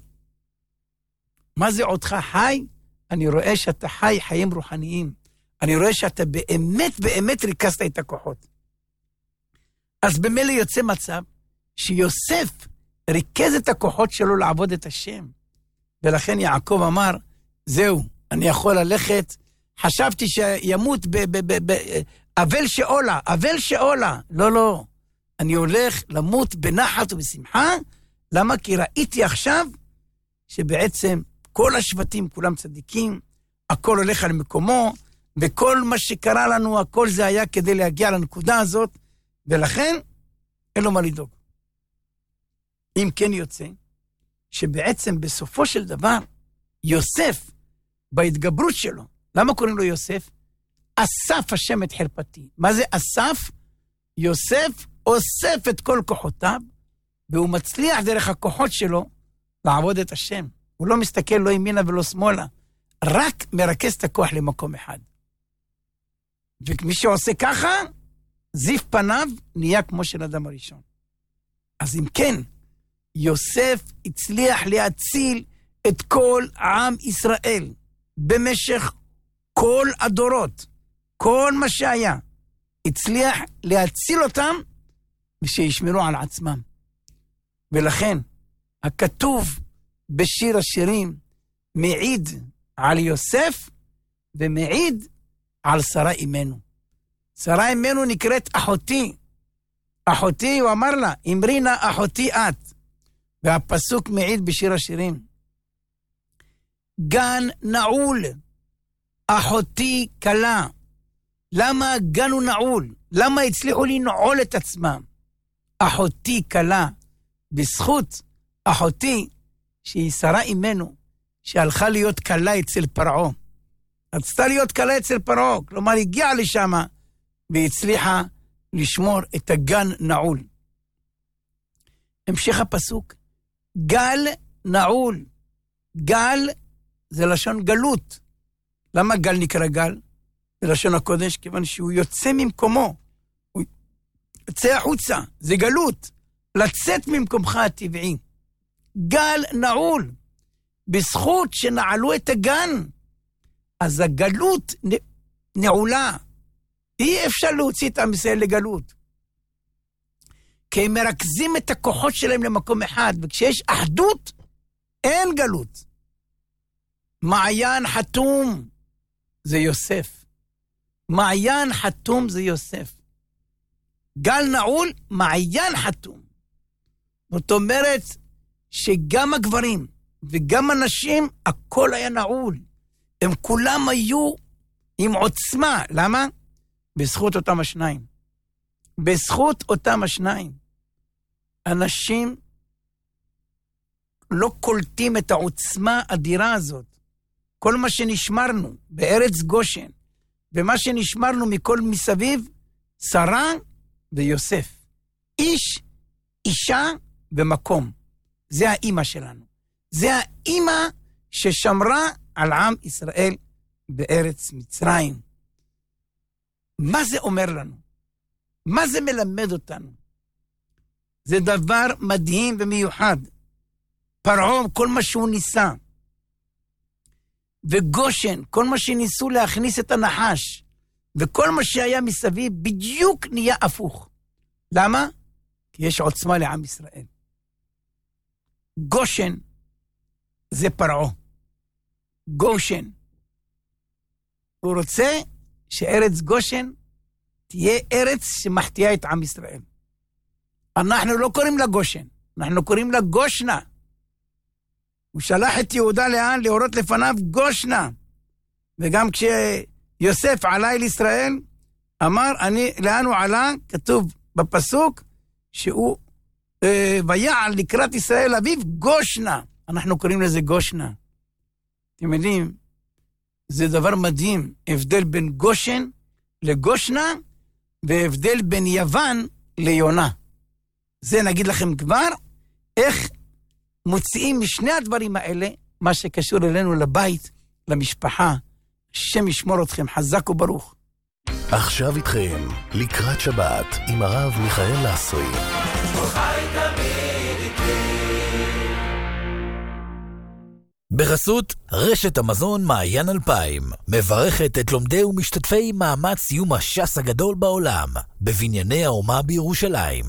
מה זה עודך חי? אני רואה שאתה חי חיים רוחניים. אני רואה שאתה באמת ריכזת את הכוחות. אז במילא יוצא מצב, שיוסף ריכז את הכוחות שלו לעבוד את השם. ולכן יעקב אמר, זהו, אני יכול ללכת, חשבתי שימות אבל שאולה, אבל שאולה. לא, אני הולך למות בנחת ובשמחה. למה? כי ראיתי עכשיו שבעצם כל השבטים, כולם צדיקים, הכל הולך על מקומו, וכל מה שקרה לנו, הכל זה היה כדי להגיע לנקודה הזאת, ולכן אין לו מה לדאוג. אם כן יוצא, שבעצם בסופו של דבר, יוסף, בהתגברות שלו, למה קוראים לו יוסף? אסף השם את חרפתי. מה זה אסף? יוסף אוסף את כל כוחותיו, והוא מצליח דרך הכוחות שלו לעבוד את השם. הוא לא מסתכל לא ימינה ולא שמאלה, רק מרכז את הכוח למקום אחד. ומי שעושה ככה, זיו פניו נהיה כמו של אדם הראשון. אז אם כן, יוסף הצליח להציל את כל עם ישראל במשך כל הדורות, כל מה שהיה, הצליח להציל אותם ושישמרו על עצמם. ולכן הכתוב בשיר השירים מעיד על יוסף ומעיד על שרה אמנו. שרה אמנו נקראת אחותי. אחותי, הוא אמר לה, אמרי נא אחותי את. והפסוק מעיד בשיר השירים. גן נעול, אחותי קלה, למה הגן הוא נעול? למה הצליחו לנעול את עצמם? אחותי קלה, בזכות אחותי שהיא שרה אימנו, שהלכה להיות קלה אצל פרעה. רצתה להיות קלה אצל פרעה, כלומר הגיעה לשם והצליחה לשמור את הגן נעול. המשך הפסוק, גל נעול. גל זה לשון גלות. למה גל נקרא גל? זה לשון הקודש, כיוון שהוא יוצא ממקומו. הוא יוצא החוצה, זה גלות. לצאת ממקומך הטבעי. גל נעול. בזכות שנעלו את הגן, אז הגלות נעולה. אי אפשר להוציא את עם ישראל לגלות. כי הם מרכזים את הכוחות שלהם למקום אחד, וכשיש אחדות, אין גלות. מעיין חתום זה יוסף. מעיין חתום זה יוסף. גל נעול, מעיין חתום. זאת אומרת שגם הגברים וגם הנשים, הכל היה נעול. הם כולם היו עם עוצמה. למה? בזכות אותם השניים. בזכות אותם השניים. אנשים לא קולטים את העוצמה האדירה הזאת. כל מה שנשמרנו בארץ גושן, ומה שנשמרנו מכל מסביב, שרה ויוסף. איש, אישה ומקום. זה האמא שלנו. זה האמא ששמרה על עם ישראל בארץ מצרים. מה זה אומר לנו? מה זה מלמד אותנו? זה דבר מדהים ומיוחד. פרעה, כל מה שהוא ניסה, וגושן, כל מה שניסו להכניס את הנחש, וכל מה שהיה מסביב, בדיוק נהיה הפוך. למה? כי יש עוצמה לעם ישראל. גושן זה פרעה. גושן. הוא רוצה שארץ גושן תהיה ארץ שמחתיעה את עם ישראל. אנחנו לא קוראים לה גושן, אנחנו קוראים לה גושנה. הוא שלח את יהודה לאן? להורות לפניו גושנה. וגם כשיוסף עלה אל ישראל, אמר, לאן הוא עלה? כתוב בפסוק, שהוא ויעל לקראת ישראל אביו גושנה. אנחנו קוראים לזה גושנה. אתם יודעים, זה דבר מדהים, הבדל בין גושן לגושנה, והבדל בין יוון ליונה. זה נגיד לכם כבר, איך מוציאים משני הדברים האלה, מה שקשור אלינו לבית, למשפחה. השם ישמור אתכם, חזק וברוך. עכשיו איתכם, לקראת שבת, עם הרב מיכאל לסרי. בחסות רשת המזון מעיין 2000, מברכת את לומדי ומשתתפי מאמץ סיום הש"ס הגדול בעולם, בבנייני האומה בירושלים.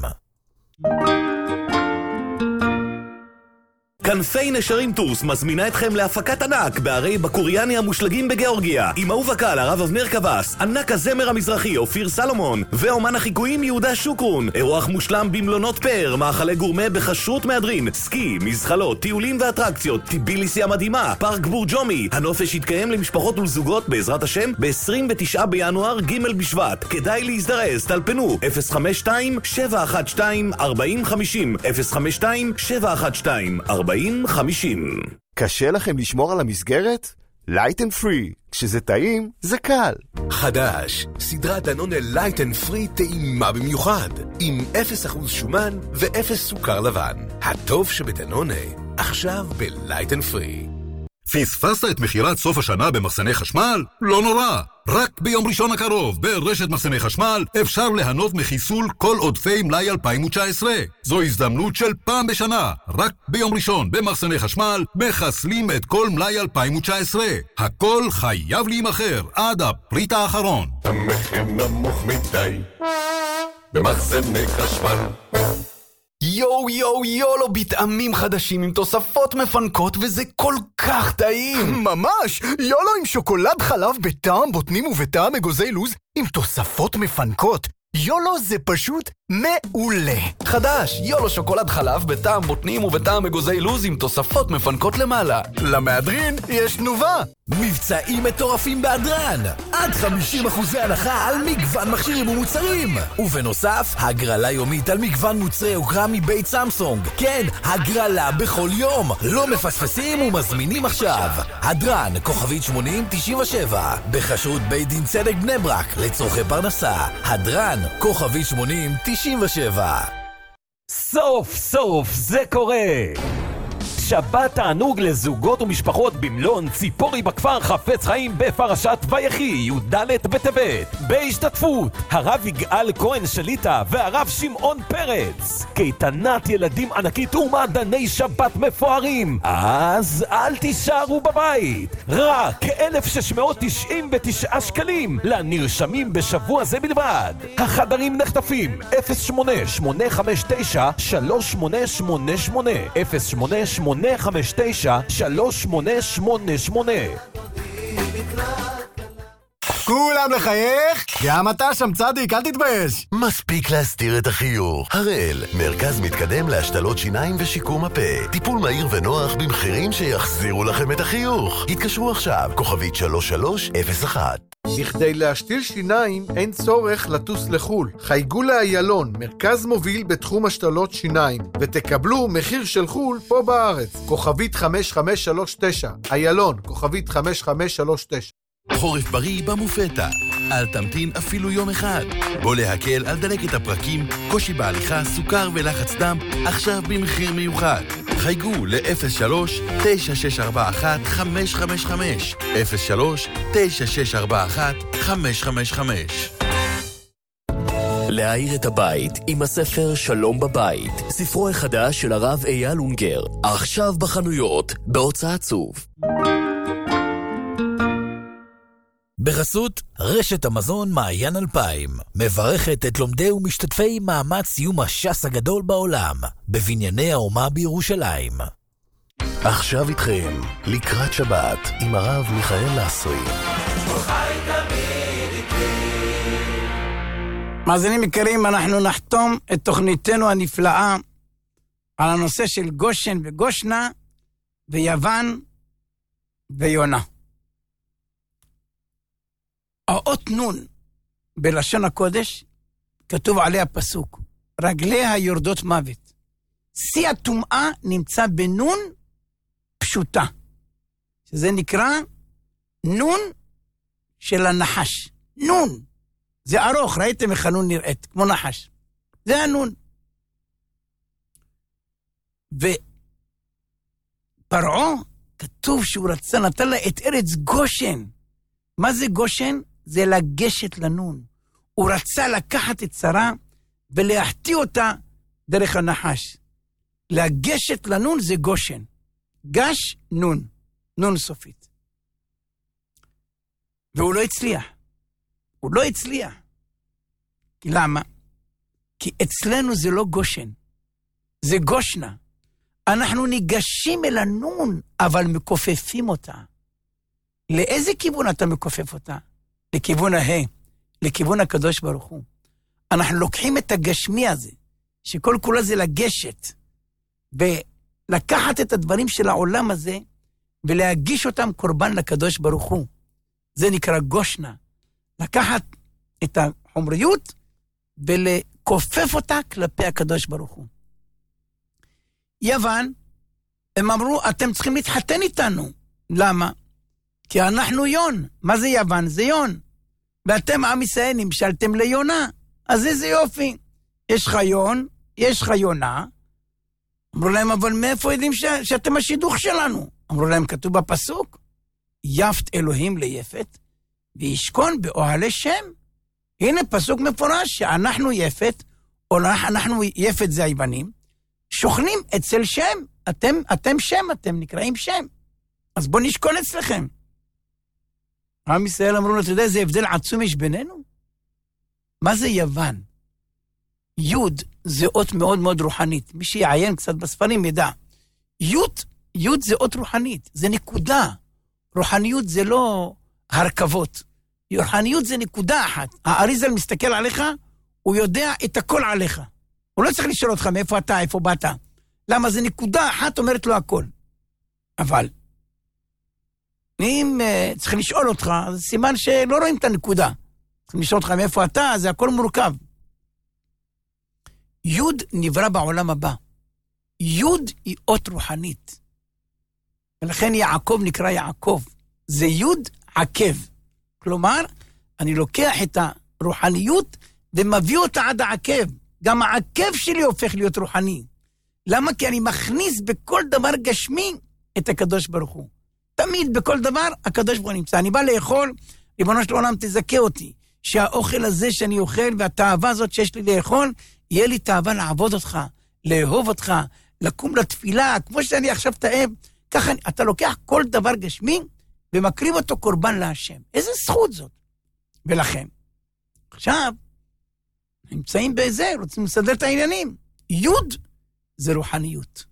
כנפי נשרים טורס מזמינה אתכם להפקת ענק בערי בקוריאני המושלגים בגיאורגיה, עם אהוב הקהל הרב אבנר קבס, ענק הזמר המזרחי אופיר סלומון ואומן החיקויים יהודה שוקרון. אירוח מושלם במלונות פאר, מאכלי גורמה בחשרות מהדרין, סקי, מזחלות, טיולים ואטרקציות, טיביליסי המדהימה, פארק בורג'ומי. הנופש יתקיים למשפחות ולזוגות בעזרת השם ב-29 בינואר ג' בשבט. כדאי להזדרז, טלפנו 052-712-4050 052-712-4050. קשה לכם לשמור על המסגרת? Light and Free. כשזה טעים, זה קל. חדש, סדרת דנונה Light and Free טעימה במיוחד, עם 0% שומן ו0 סוכר לבן. הטוב שבדנונה, עכשיו ב-Light and Free. פספסת את מחירת סוף השנה במחסני חשמל? לא נורא. רק ביום ראשון הקרוב, ברשת מחסני חשמל, אפשר ליהנות מחיסול כל עודפי מלאי 2019. זו הזדמנות של פעם בשנה. רק ביום ראשון, במחסני חשמל, מחסלים את כל מלאי 2019. הכל חייב להימחר עד הפריט האחרון. המחיר נמוך מדי במחסני חשמל. יו יו יולו, בטעמים חדשים עם תוספות מפנקות, וזה כל כך טעים. ממש, יולו עם שוקולד חלב בטעם בוטנים ובטעם אגוזי לוז עם תוספות מפנקות. יולו זה פשוט מעולה. חדש, יולו שוקולד חלב בטעם בוטנים ובטעם אגוזי לוז עם תוספות מפנקות למעלה. למהדרין יש תנובה. מבצעים מטורפים בהדרן. עד 50% הנחה על מגוון מכשירים ומוצרים. ובנוסף, הגרלה יומית על מגוון מוצרי יוקרה מבית סמסונג. כן, הגרלה בכל יום. לא מפספסים ומזמינים עכשיו. הדרן, כוכבית 8097. בחשרות בית דין צדק בני ברק, לצורכי פרנסה. הדרן, כוכבית 8097. סוף סוף זה קורה! שבת תענוג לזוגות ומשפחות במלון ציפורי בכפר חפץ חיים בפרשת ויחי, י"ד בטבת, בהשתתפות הרב יגאל כהן שליטה והרב שמעון פרץ. קייטנת ילדים ענקית ומעדני שבת מפוארים. אז אל תישארו בבית, רק 1,699 שקלים לנרשמים בשבוע זה בלבד. החדרים נחטפים 08-859-3888 08-859-3888. כולם לחייך, גם אתה שם צדיק, אל תתבייש. מספיק להסתיר את החיוך. הראל, מרכז מתקדם להשתלות שיניים ושיקום הפה. טיפול מהיר ונוח במחירים שיחזירו לכם את החיוך. התקשרו עכשיו, כוכבית 3301. בכדי להשתיל שיניים אין צורך לטוס לחול. חייגו לאיילון, מרכז מוביל בתחום השתלות שיניים, ותקבלו מחיר של חול פה בארץ. כוכבית 5539. איילון, כוכבית 5539. חורף בריא במופטה. אל תמתין אפילו יום אחד. בוא להקל על דלקת הפרקים, קושי בהליכה, סוכר ולחץ דם, עכשיו במחיר מיוחד. חייגו ל-03-9641-555 03-9641-555. להאיר את הבית עם הספר שלום בבית, ספרו החדש של הרב אייל אונגר, עכשיו בחנויות, בהוצאת צוף. בחסות רשת המזון מעיין 2000, מברכת את לומדי ומשתתפי מאמץ יום הש"ס הגדול בעולם, בבנייני האומה בירושלים. עכשיו איתכם, לקראת שבת, עם הרב מיכאל לסרי. מאזינים יקרים, אנחנו נחתום את תוכניתנו הנפלאה על הנושא של גושן וגושנה ויוון ויונה. האות נון בלשון הקודש כתוב עליה פסוק, רגליה יורדות מוות. שיא הטומאה נמצא בנון פשוטה, שזה נקרא נון של הנחש. נון זה ארוך, ראיתם איך הנון נראית כמו נחש, זה הנון. ופרעה כתוב שהוא רצה, נתן לה את ארץ גושן. מה זה גושן? זה לגשת לנון. הוא רצה לקחת את שרה ולהחטיא אותה דרך הנחש. לגשת לנון זה גושן. גש נון, נון סופית. והוא לא הצליח. הוא לא הצליח. למה? כי אצלנו זה לא גושן, זה גושנה. אנחנו ניגשים אל הנון, אבל מכופפים אותה. לאיזה כיוון אתה מכופף אותה? לכיוון לכיוון הקדוש ברוך הוא. אנחנו לוקחים את הגשמי הזה, שכל כולה זה לגשת, ולקחת את הדברים של העולם הזה, ולהגיש אותם קורבן לקדוש ברוך הוא. זה נקרא גושנה. לקחת את החומריות, ולכופף אותה כלפי הקדוש ברוך הוא. יוון, הם אמרו, אתם צריכים להתחתן איתנו. למה? כי אנחנו יון. מה זה יוון? זה יון. ואתם עם ישראל נמשלתם ליונה. אז איזה יופי. יש לך יון, יש לך יונה. אמרו להם, אבל מאיפה יודעים שאתם השידוך שלנו? אמרו להם, כתוב בפסוק, יפת אלוהים ליפת, וישכון באוהלי שם. הנה פסוק מפורש, שאנחנו יפת, או אנחנו יפת זה היוונים, שוכנים אצל שם. אתם שם, אתם נקראים שם. אז בוא נשכון אצלכם. עם ישראל אמרו לו, אתה יודע איזה הבדל עצום יש בינינו? מה זה יוון? יוד זה אות מאוד מאוד רוחנית. מי שיעיין קצת בספרים ידע. יוד זה אות רוחנית, זה נקודה. רוחניות זה לא הרכבות. רוחניות זה נקודה אחת. האריזל מסתכל עליך, הוא יודע את הכל עליך. הוא לא צריך לשאול אותך מאיפה אתה, איפה באת. למה? זה נקודה אחת אומרת לו הכל. אבל, אם צריך לשאול אותך, זה סימן שלא רואים את הנקודה. צריך לשאול אותך מאיפה אתה, זה הכל מורכב. יוד נברא בעולם הבא. יוד היא אות רוחנית. ולכן יעקב נקרא יעקב. זה יוד עקב. כלומר, אני לוקח את הרוחניות ומביא אותה עד העקב. גם העקב שלי הופך להיות רוחני. למה? כי אני מכניס בכל דבר גשמי את הקדוש ברוך הוא. תמיד בכל דבר הקדוש ברוך הוא נמצא. אני בא לאכול, ריבונו של עולם תזכה אותי. שהאוכל הזה שאני אוכל והתאווה הזאת שיש לי לאכול, יהיה לי תאווה לעבוד אותך, לאהוב אותך, לקום לתפילה, כמו שאני עכשיו תאהב. ככה אתה לוקח כל דבר גשמי ומקריב אותו קורבן להשם. איזה זכות זאת. ולכן, עכשיו, נמצאים בזה, רוצים לסדר את העניינים. יוד זה רוחניות.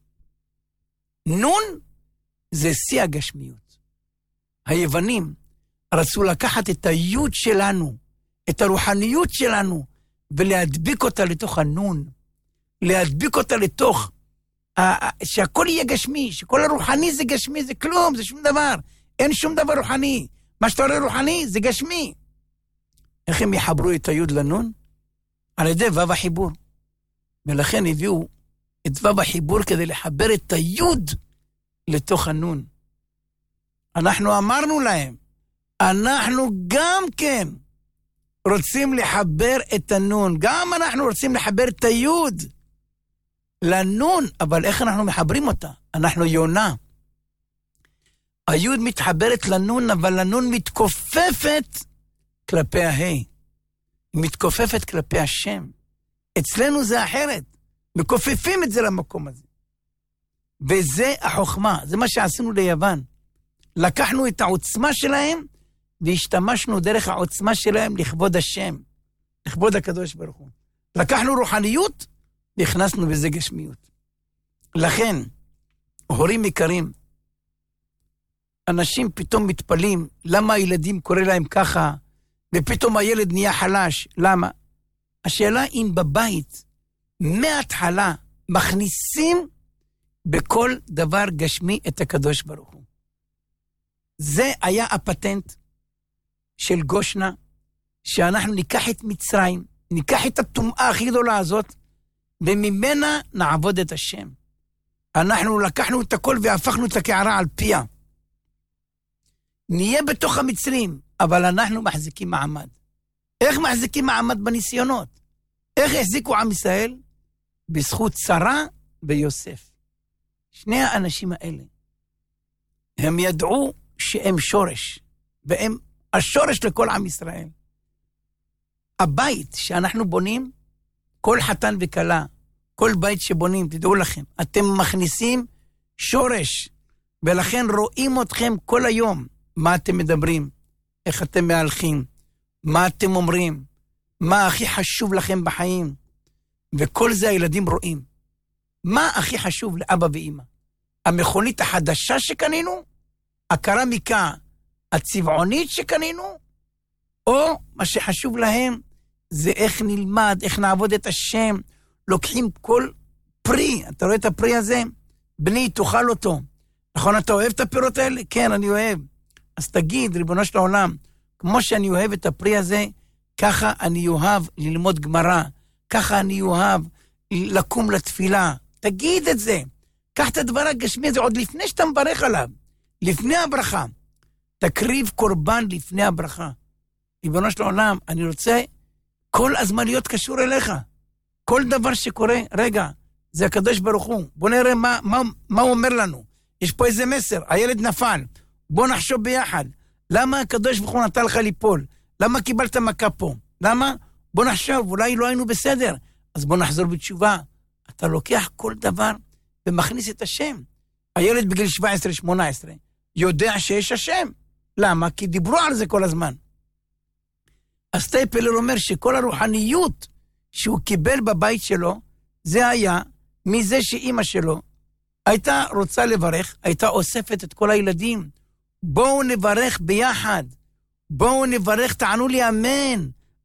נון זה שיא הגשמיות. היוונים רצו לקחת את היוד שלנו, את הרוחניות שלנו, ולהדביק אותה לתוך הנון. להדביק אותה לתוך, שהכל יהיה גשמי, שכל הרוחני זה גשמי, זה כלום, זה שום דבר. אין שום דבר רוחני. מה שאתה רואה רוחני זה גשמי. איך הם יחברו את היוד לנון? על ידי וו החיבור. ולכן הביאו את וו החיבור כדי לחבר את היוד לתוך הנון. אנחנו אמרנו להם, אנחנו גם כן רוצים לחבר את הנון, גם אנחנו רוצים לחבר את היוד לנון, אבל איך אנחנו מחברים אותה? אנחנו יונה. היוד מתחברת לנון, אבל הנון מתכופפת כלפי ההי. מתכופפת כלפי השם. אצלנו זה אחרת. מכופפים את זה למקום הזה. וזה החוכמה. זה מה שעשינו ליוון. לקחנו את העוצמה שלהם, והשתמשנו דרך העוצמה שלהם לכבוד השם. לכבוד הקדוש ברוך הוא. לקחנו רוחניות, והכנסנו בזה גשמיות. לכן, הורים יקרים, אנשים פתאום מתפלים, למה הילדים קורא להם ככה, ופתאום הילד נהיה חלש. למה? השאלה אם בבית, מההתחלה, מכניסים בכל דבר גשמי את הקדוש ברוך הוא. זה היה הפטנט של גושנה, שאנחנו ניקח את מצרים, ניקח את הטומאה הכי גדולה הזאת, וממנה נעבוד את השם. אנחנו לקחנו את הכל והפכנו את הקערה על פיה. נהיה בתוך המצרים, אבל אנחנו מחזיקים מעמד. איך מחזיקים מעמד בניסיונות? איך החזיקו עם ישראל? בזכות שרה ויוסף. שני האנשים האלה, הם ידעו שהם שורש, והם השורש לכל עם ישראל. הבית שאנחנו בונים, כל חתן וקלה, כל בית שבונים, תדעו לכם, אתם מכניסים שורש, ולכן רואים אתכם כל היום, מה אתם מדברים, איך אתם מהלכים, מה אתם אומרים, מה הכי חשוב לכם בחיים, וכל זה הילדים רואים. מה הכי חשוב לאבא ואמא? המכונית החדשה שקנינו, הקרמיקה הצבעונית שקנינו, או מה שחשוב להם זה איך נלמד, איך נעבוד את השם. לוקחים כל פרי, אתה רואה את הפרי הזה? בני, תאכל אותו. נכון, אתה אוהב את הפירות האלה? כן, אני אוהב. אז תגיד, ריבונו של העולם, כמו שאני אוהב את הפרי הזה, ככה אני אוהב ללמוד גמרא, ככה אני אוהב לקום לתפילה. תגיד את זה. קח את הדבר הגשמי הזה עוד לפני שאתה מברך עליו. לפני הברכה. תקריב קורבן לפני הברכה. ריבונו של העולם, אני רוצה כל הזמן להיות קשור אליך. כל דבר שקורה, רגע, זה הקדוש ברוך הוא. בוא נראה מה הוא אומר לנו. יש פה איזה מסר, הילד נפל. בוא נחשוב ביחד. למה הקדוש ברוך הוא נתן לך ליפול? למה קיבלת מכה פה? למה? בוא נחשוב, אולי לא היינו בסדר. אז בוא נחזור בתשובה. אתה לוקח כל דבר ומכניס את השם. הילד בגיל 17-18 יודע שיש השם. למה? כי דיברו על זה כל הזמן. אז טייפלר אומר שכל הרוחניות שהוא קיבל בבית שלו, זה היה מזה שאמא שלו הייתה רוצה לברך, הייתה אוספת את כל הילדים. בואו נברך ביחד. בואו נברך, תענו לי אמן.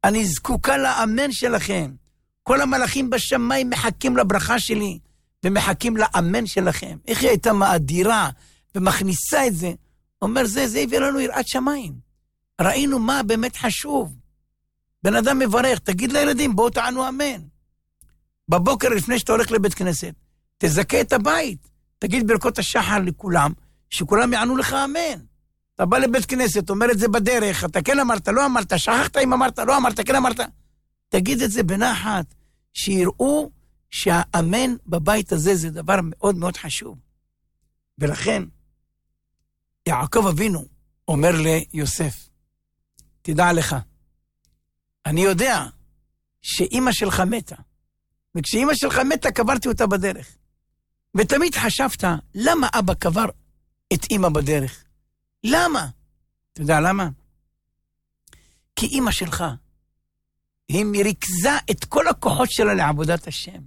אני זקוקה לאמן שלכם. כל המלאכים בשמיים מחכים לברכה שלי, ומחכים לאמן שלכם. איך היא הייתה מאדירה, ומכניסה את זה. אומר, זה הביא לנו יראת שמיים. ראינו מה באמת חשוב. בן אדם מברך, תגיד לילדים, בואו תענו אמן. בבוקר לפני שאתה הולך לבית כנסת, תזכה את הבית. תגיד ברכות השחר לכולם, שכולם יענו לך אמן. אתה בא לבית כנסת, אומר את זה בדרך, אתה כן אמרת, לא אמרת, שכחת אם אמרת, לא אמרת, כן אמרת. תגיד את זה בנחת, שיראו שהאמן בבית הזה זה דבר מאוד מאוד חשוב. ולכן, יעקב אבינו אומר ליוסף, תדע לך, אני יודע שאמא שלך מתה, וכשאמא שלך מתה קברתי אותה בדרך. ותמיד חשבת, למה אבא קבר את אמא בדרך? למה? אתה יודע למה? כי אמא שלך, היא מרכזה את כל הכוחות שלה לעבודת השם.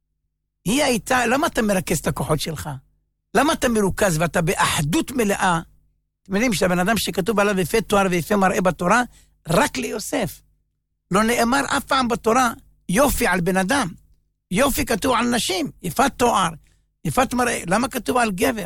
היא הייתה, למה אתה מרכז את הכוחות שלך? למה אתה מרוכז ואתה באחדות מלאה? אתם יודעים שהבן אדם שכתוב עליו יפה תואר ויפה מראה בתורה, רק ליוסף. לא נאמר אף פעם בתורה יופי על בן אדם. יופי כתוב על נשים, יפת תואר, יפת מראה. למה כתוב על גבר?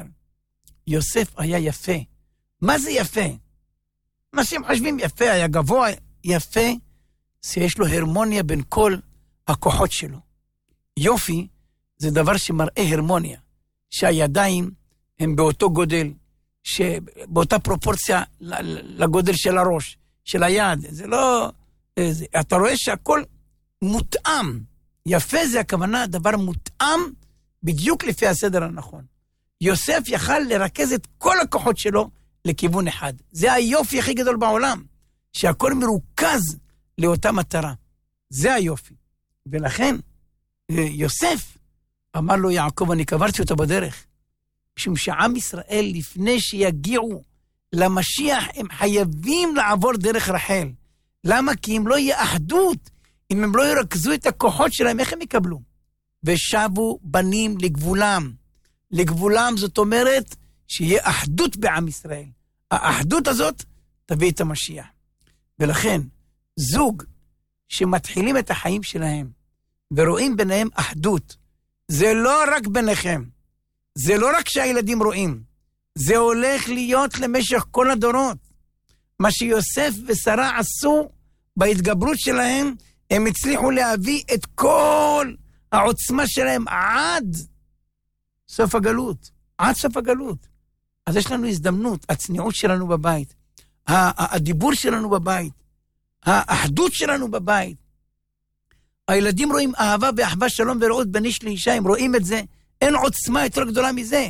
יוסף היה יפה. מה זה יפה? אנשים חושבים יפה, היה גבוה, יפה, שיש לו הרמוניה בין כל הכוחות שלו. יופי זה דבר שמראה הרמוניה, שהידיים הם באותו גודל, שבאותה פרופורציה לגודל של הראש, של היד. זה לא, אתה רואה שהכל מותאם. יפה זה הכוונה, דבר מותאם בדיוק לפי הסדר הנכון. יוסף יכל לרכז את כל הכוחות שלו לכיוון אחד. זה היופי הכי גדול בעולם, שהכל מרוכז לאותה מטרה. זה היופי. ולכן, יוסף אמר לו, יעקב, אני קברתי אותו בדרך. משום שעם ישראל, לפני שיגיעו למשיח, הם חייבים לעבור דרך רחל. למה? כי אם לא יהיה אחדות, אם הם לא ירכזו את הכוחות שלהם, איך הם יקבלו? ושבו בנים לגבולם. לגבולם זאת אומרת שיהיה אחדות בעם ישראל. האחדות הזאת תביא את המשיח. ולכן, זוג שמתחילים את החיים שלהם ורואים ביניהם אחדות, זה לא רק ביניכם, זה לא רק שהילדים רואים, זה הולך להיות למשך כל הדורות. מה שיוסף ושרה עשו בהתגברות שלהם, הם הצליחו להביא את כל העוצמה שלהם עד סוף הגלות, עד סוף הגלות. אז יש לנו הזדמנות, הצניעות שלנו בבית, הדיבור שלנו בבית, האחדות שלנו בבית. הילדים רואים אהבה ואחווה, שלום ורעות בין איש לאישה, הם רואים את זה, אין עוצמה יותר גדולה מזה.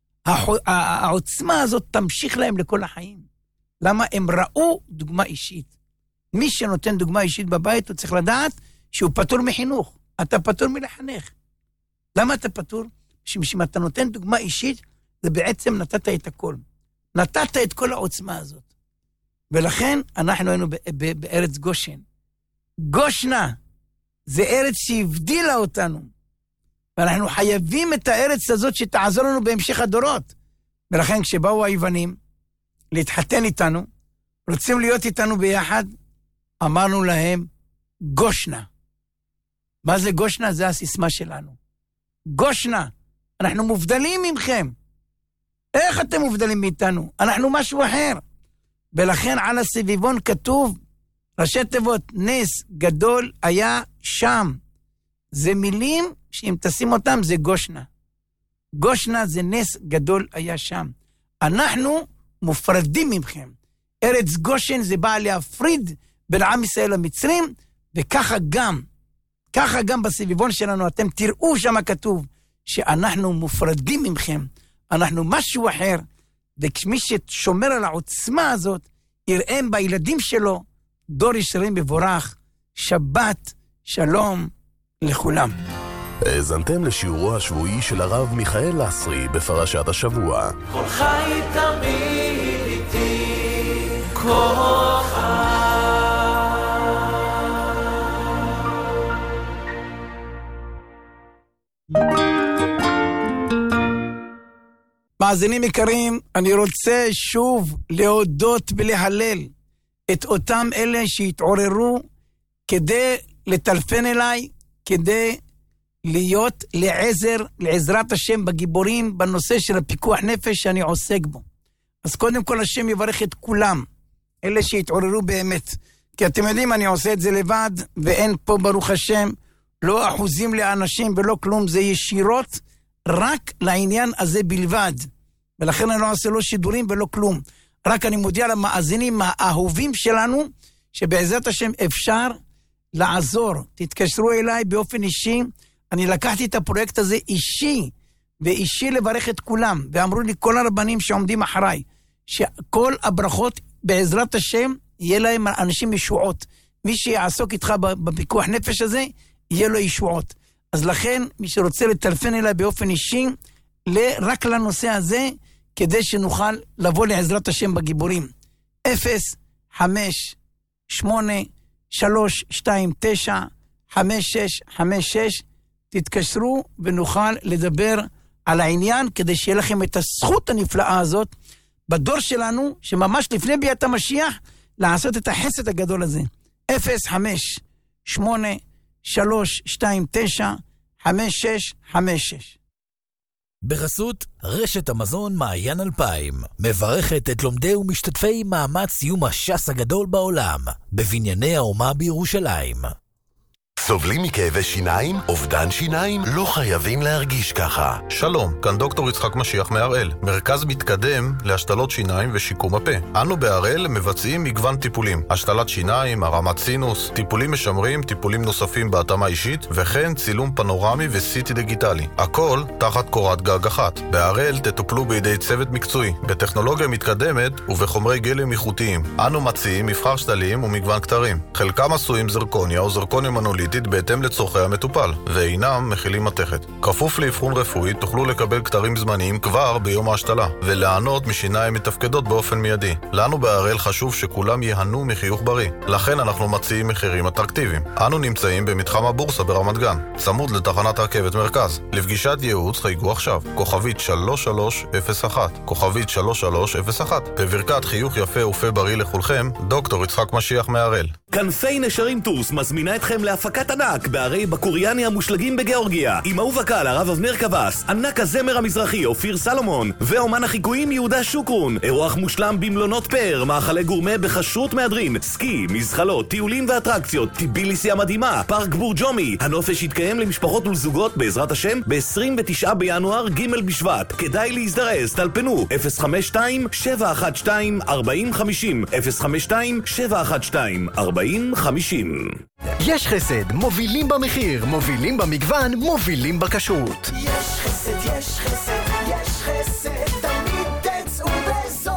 העוצמה הזאת תמשיך להם לכל החיים. למה? הם ראו דוגמה אישית. מי שנותן דוגמה אישית בבית, הוא צריך לדעת שהוא פטור מחינוך. אתה פטור מלחנך. למה אתה פטור? שאם אתה נותן דוגמה אישית, זה בעצם נתת את הכל. נתת את כל העוצמה הזאת. ולכן אנחנו היינו בארץ גושן. גושנה, זה ארץ שהבדילה אותנו. ואנחנו חייבים את הארץ הזאת שתעזור לנו בהמשך הדורות. ולכן כשבאו היוונים להתחתן איתנו, רוצים להיות איתנו ביחד, אמרנו להם, גושנה. מה זה גושנה? זה הסיסמה שלנו. גושנה, אנחנו מובדלים ממכם. איך אתם מובדלים מאיתנו? אנחנו משהו אחר. ולכן על הסביבון כתוב, ראשי תיבות, נס גדול היה שם. זה מילים שאם תשים אותם זה גושנה. גושנה זה נס גדול היה שם. אנחנו מופרדים ממכם. ארץ גושן זה בא להפריד בין עם ישראל למצרים, וככה גם בסביבון שלנו, אתם תראו שם כתוב, שאנחנו מופרדים ממכם, אנחנו משהו אחר, וכמי ששומר על העוצמה הזאת, יראם בילדים שלו, דור ישרים מבורך, שבת, שלום לכולם. האזנתם לשיעורו השבועי של הרב מיכאל לסרי בפרשת השבוע. כל חי תמיד איתי, כל חי. מאזינים יקרים, אני רוצה שוב להודות ולהלל את אותם אלה שהתעוררו כדי לטלפן אליי, כדי להיות לעזרת השם בגיבורים, בנושא של הפיקוח נפש שאני עוסק בו. אז קודם כל השם יברך את כולם, אלה שהתעוררו באמת. כי אתם יודעים, אני עושה את זה לבד, ואין פה ברוך השם, לא אחוזים לאנשים ולא כלום, זה ישירות רק לעניין הזה בלבד. ולכן אני לא עושה לא שידורים ולא כלום. רק אני מודיע למאזינים האהובים שלנו, שבעזרת השם אפשר לעזור. תתקשרו אליי באופן אישי, אני לקחתי את הפרויקט הזה אישי, ואישי לברך את כולם, ואמרו לי כל הרבנים שעומדים אחריי, שכל הברכות בעזרת השם, יהיה להם אנשים ישועות. מי שיעסוק איתך בפיקוח נפש הזה, יהיה לו ישועות. אז לכן, מי שרוצה לטלפן אליי באופן אישי, רק לנושא הזה, כדי שנוכל לבוא לעזרת השם בגיבורים. 058-329-5656, תתקשרו ונוכל לדבר על העניין, כדי שיהיה לכם את הזכות הנפלאה הזאת, בדור שלנו, שממש לפני ביאת המשיח, לעשות את החסד הגדול הזה. 058-329-5656. בחסות רשת המזון מעיין 2000 מברכת את לומדי ומשתתפי מאמץ סיום הש"ס הגדול בעולם בבנייני האומה בירושלים. סובלים מכאבי שיניים? אובדן שיניים? לא חייבים להרגיש ככה. שלום, כאן דוקטור יצחק משיח מהראל, מרכז מתקדם להשתלות שיניים ושיקום הפה. אנו בהראל מבצעים מגוון טיפולים, השתלת שיניים, הרמת סינוס, טיפולים משמרים, טיפולים נוספים בהתאמה אישית, וכן צילום פנורמי וסיטי דיגיטלי. הכל תחת קורת גג אחת. בהראל תטופלו בידי צוות מקצועי, בטכנולוגיה מתקדמת ובחומרי גלם איכותיים. אנו מציעים מבחר שתלים ומגוון כתרים. חלקם עשויים זרקוניה או זרקוניה מנוליטית בהתאם לצורכי המטופל, ואינם מכילים מתכת. כפוף לאבחון רפואי תוכלו לקבל כתרים זמניים כבר ביום ההשתלה, ולענות משיניים מתפקדות באופן מיידי. לנו בהראל חשוב שכולם יהנו מחיוך בריא, לכן אנחנו מציעים מחירים אטרקטיביים. אנו נמצאים במתחם הבורסה ברמת גן, צמוד לתחנת הרכבת מרכז. לפגישת ייעוץ חייגו עכשיו, כוכבית 3301, כוכבית 3301. בברכת חיוך יפה ופה בריא לכולכם, דוקטור יצחק משיח מהראל. כנפי נשרים טורס מזמינה אתכם להפקת ענק בערי בקוריאני המושלגים בגיאורגיה, עם אהוב הקהל הרב אבנר קבס, ענק הזמר המזרחי אופיר סלומון ואומן החיקויים יהודה שוקרון. אירוח מושלם במלונות פאר, מאכלי גורמה בחשרות מהדרין, סקי, מזחלות, טיולים ואטרקציות, טיביליסי המדהימה, פארק בורג'ומי. הנופש יתקיים למשפחות ולזוגות בעזרת השם ב-29 בינואר ג' בשבט. כדאי להזדרז, תלפנו 052-712-4050, 052-712-4050. יש חסד, מובילים במחיר, מובילים במגוון, מובילים בכשרות. יש חסד, יש חסד, יש חסד, תמיד תצאו בזול.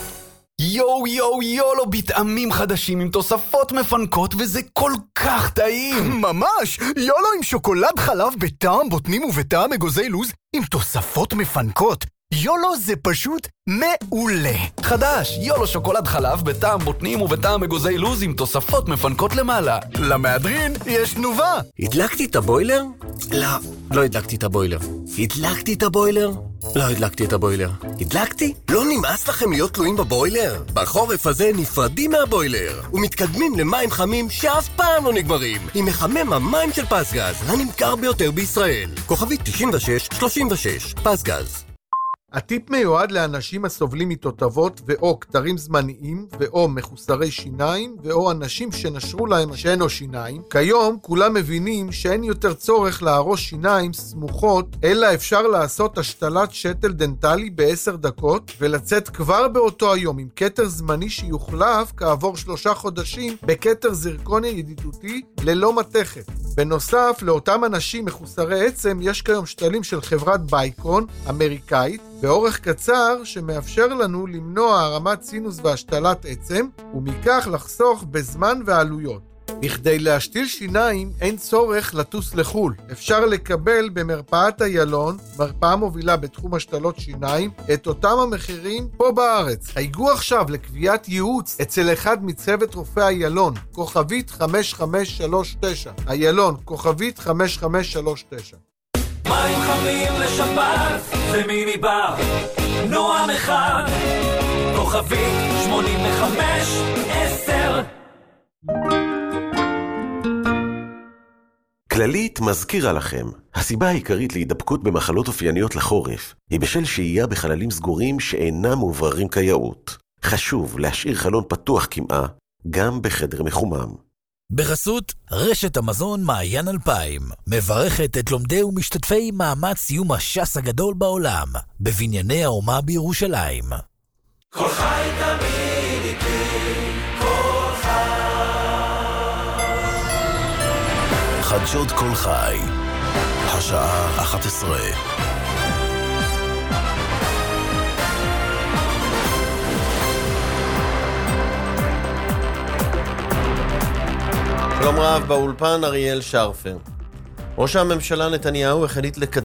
יו יו יולו, בטעמים חדשים עם תוספות מפנקות, וזה כל כך טעים. ממש, יולו עם שוקולד חלב בטעם בוטנים ובטעם אגוזי לוז עם תוספות מפנקות. יולו זה פשוט מעולה. חדש, יולו שוקולד חלב בטעם בוטנים ובטעם אגוזי לוז עם תוספות מפנקות למעלה. למהדרין יש תנובה. הדלקתי את הבוילר? לא הדלקתי את הבוילר. הדלקתי את הבוילר? לא הדלקתי את הבוילר. הדלקתי? לא נמאס לכם להיות תלויים בבוילר? בחורף הזה נפרדים מהבוילר ומתקדמים למים חמים שאף פעם לא נגמרים עם מחמם המים של פסגז, הנמכר ביותר בישראל. כוכבית 9636, פסגז. הטיפ מיועד לאנשים הסובלים מתותבות ואו כתרים זמניים ואו מחוסרי שיניים ואו אנשים שנשרו להם שאין או שיניים. כיום כולם מבינים שאין יותר צורך להרוש שיניים סמוכות, אלא אפשר לעשות השתלת שתל דנטלי ב10 דקות ולצאת כבר באותו היום עם כתר זמני שיוחלף כעבור 3 חודשים בכתר זרקוניה ידידותי ללא מתכת. בנוסף לאותם אנשים מחוסרי עצם יש כיום שתלים של חברת בייקון אמריקאית באורך קצר שמאפשר לנו למנוע הרמת סינוס והשתלת עצם ומכך לחסוך בזמן ועלויות. בכדי להשתיל שיניים אין צורך לטוס לחול. אפשר לקבל במרפאת איילון, מרפאה מובילה בתחום השתלות שיניים, את אותם המחירים פה בארץ. היגעו עכשיו לקביעת ייעוץ אצל אחד מצוות רופאי איילון, כוכבית 5539. איילון, כוכבית 5539. מים חמים לשבת זה מיני בר נועם אחד כוכבית 8510. כללית מזכירה לכם, הסיבה העיקרית להידבקות במחלות אופייניות לחורף היא בשל שהייה בחללים סגורים שאינם מעובררים כיאות. חשוב להשאיר חלון פתוח כמעה, גם בחדר מחומם. בחסות רשת המזון מעיין 2000, מברכת את לומדי ומשתתפי מאמץ סיום הש"ס הגדול בעולם, בבנייני האומה בירושלים. כל חי תמיד איתי, כל חי. חדשות כל חי, השעה 11. שלום רב, באולפן אריאל שרפר. ראש הממשלה נתניהו החליט לקצר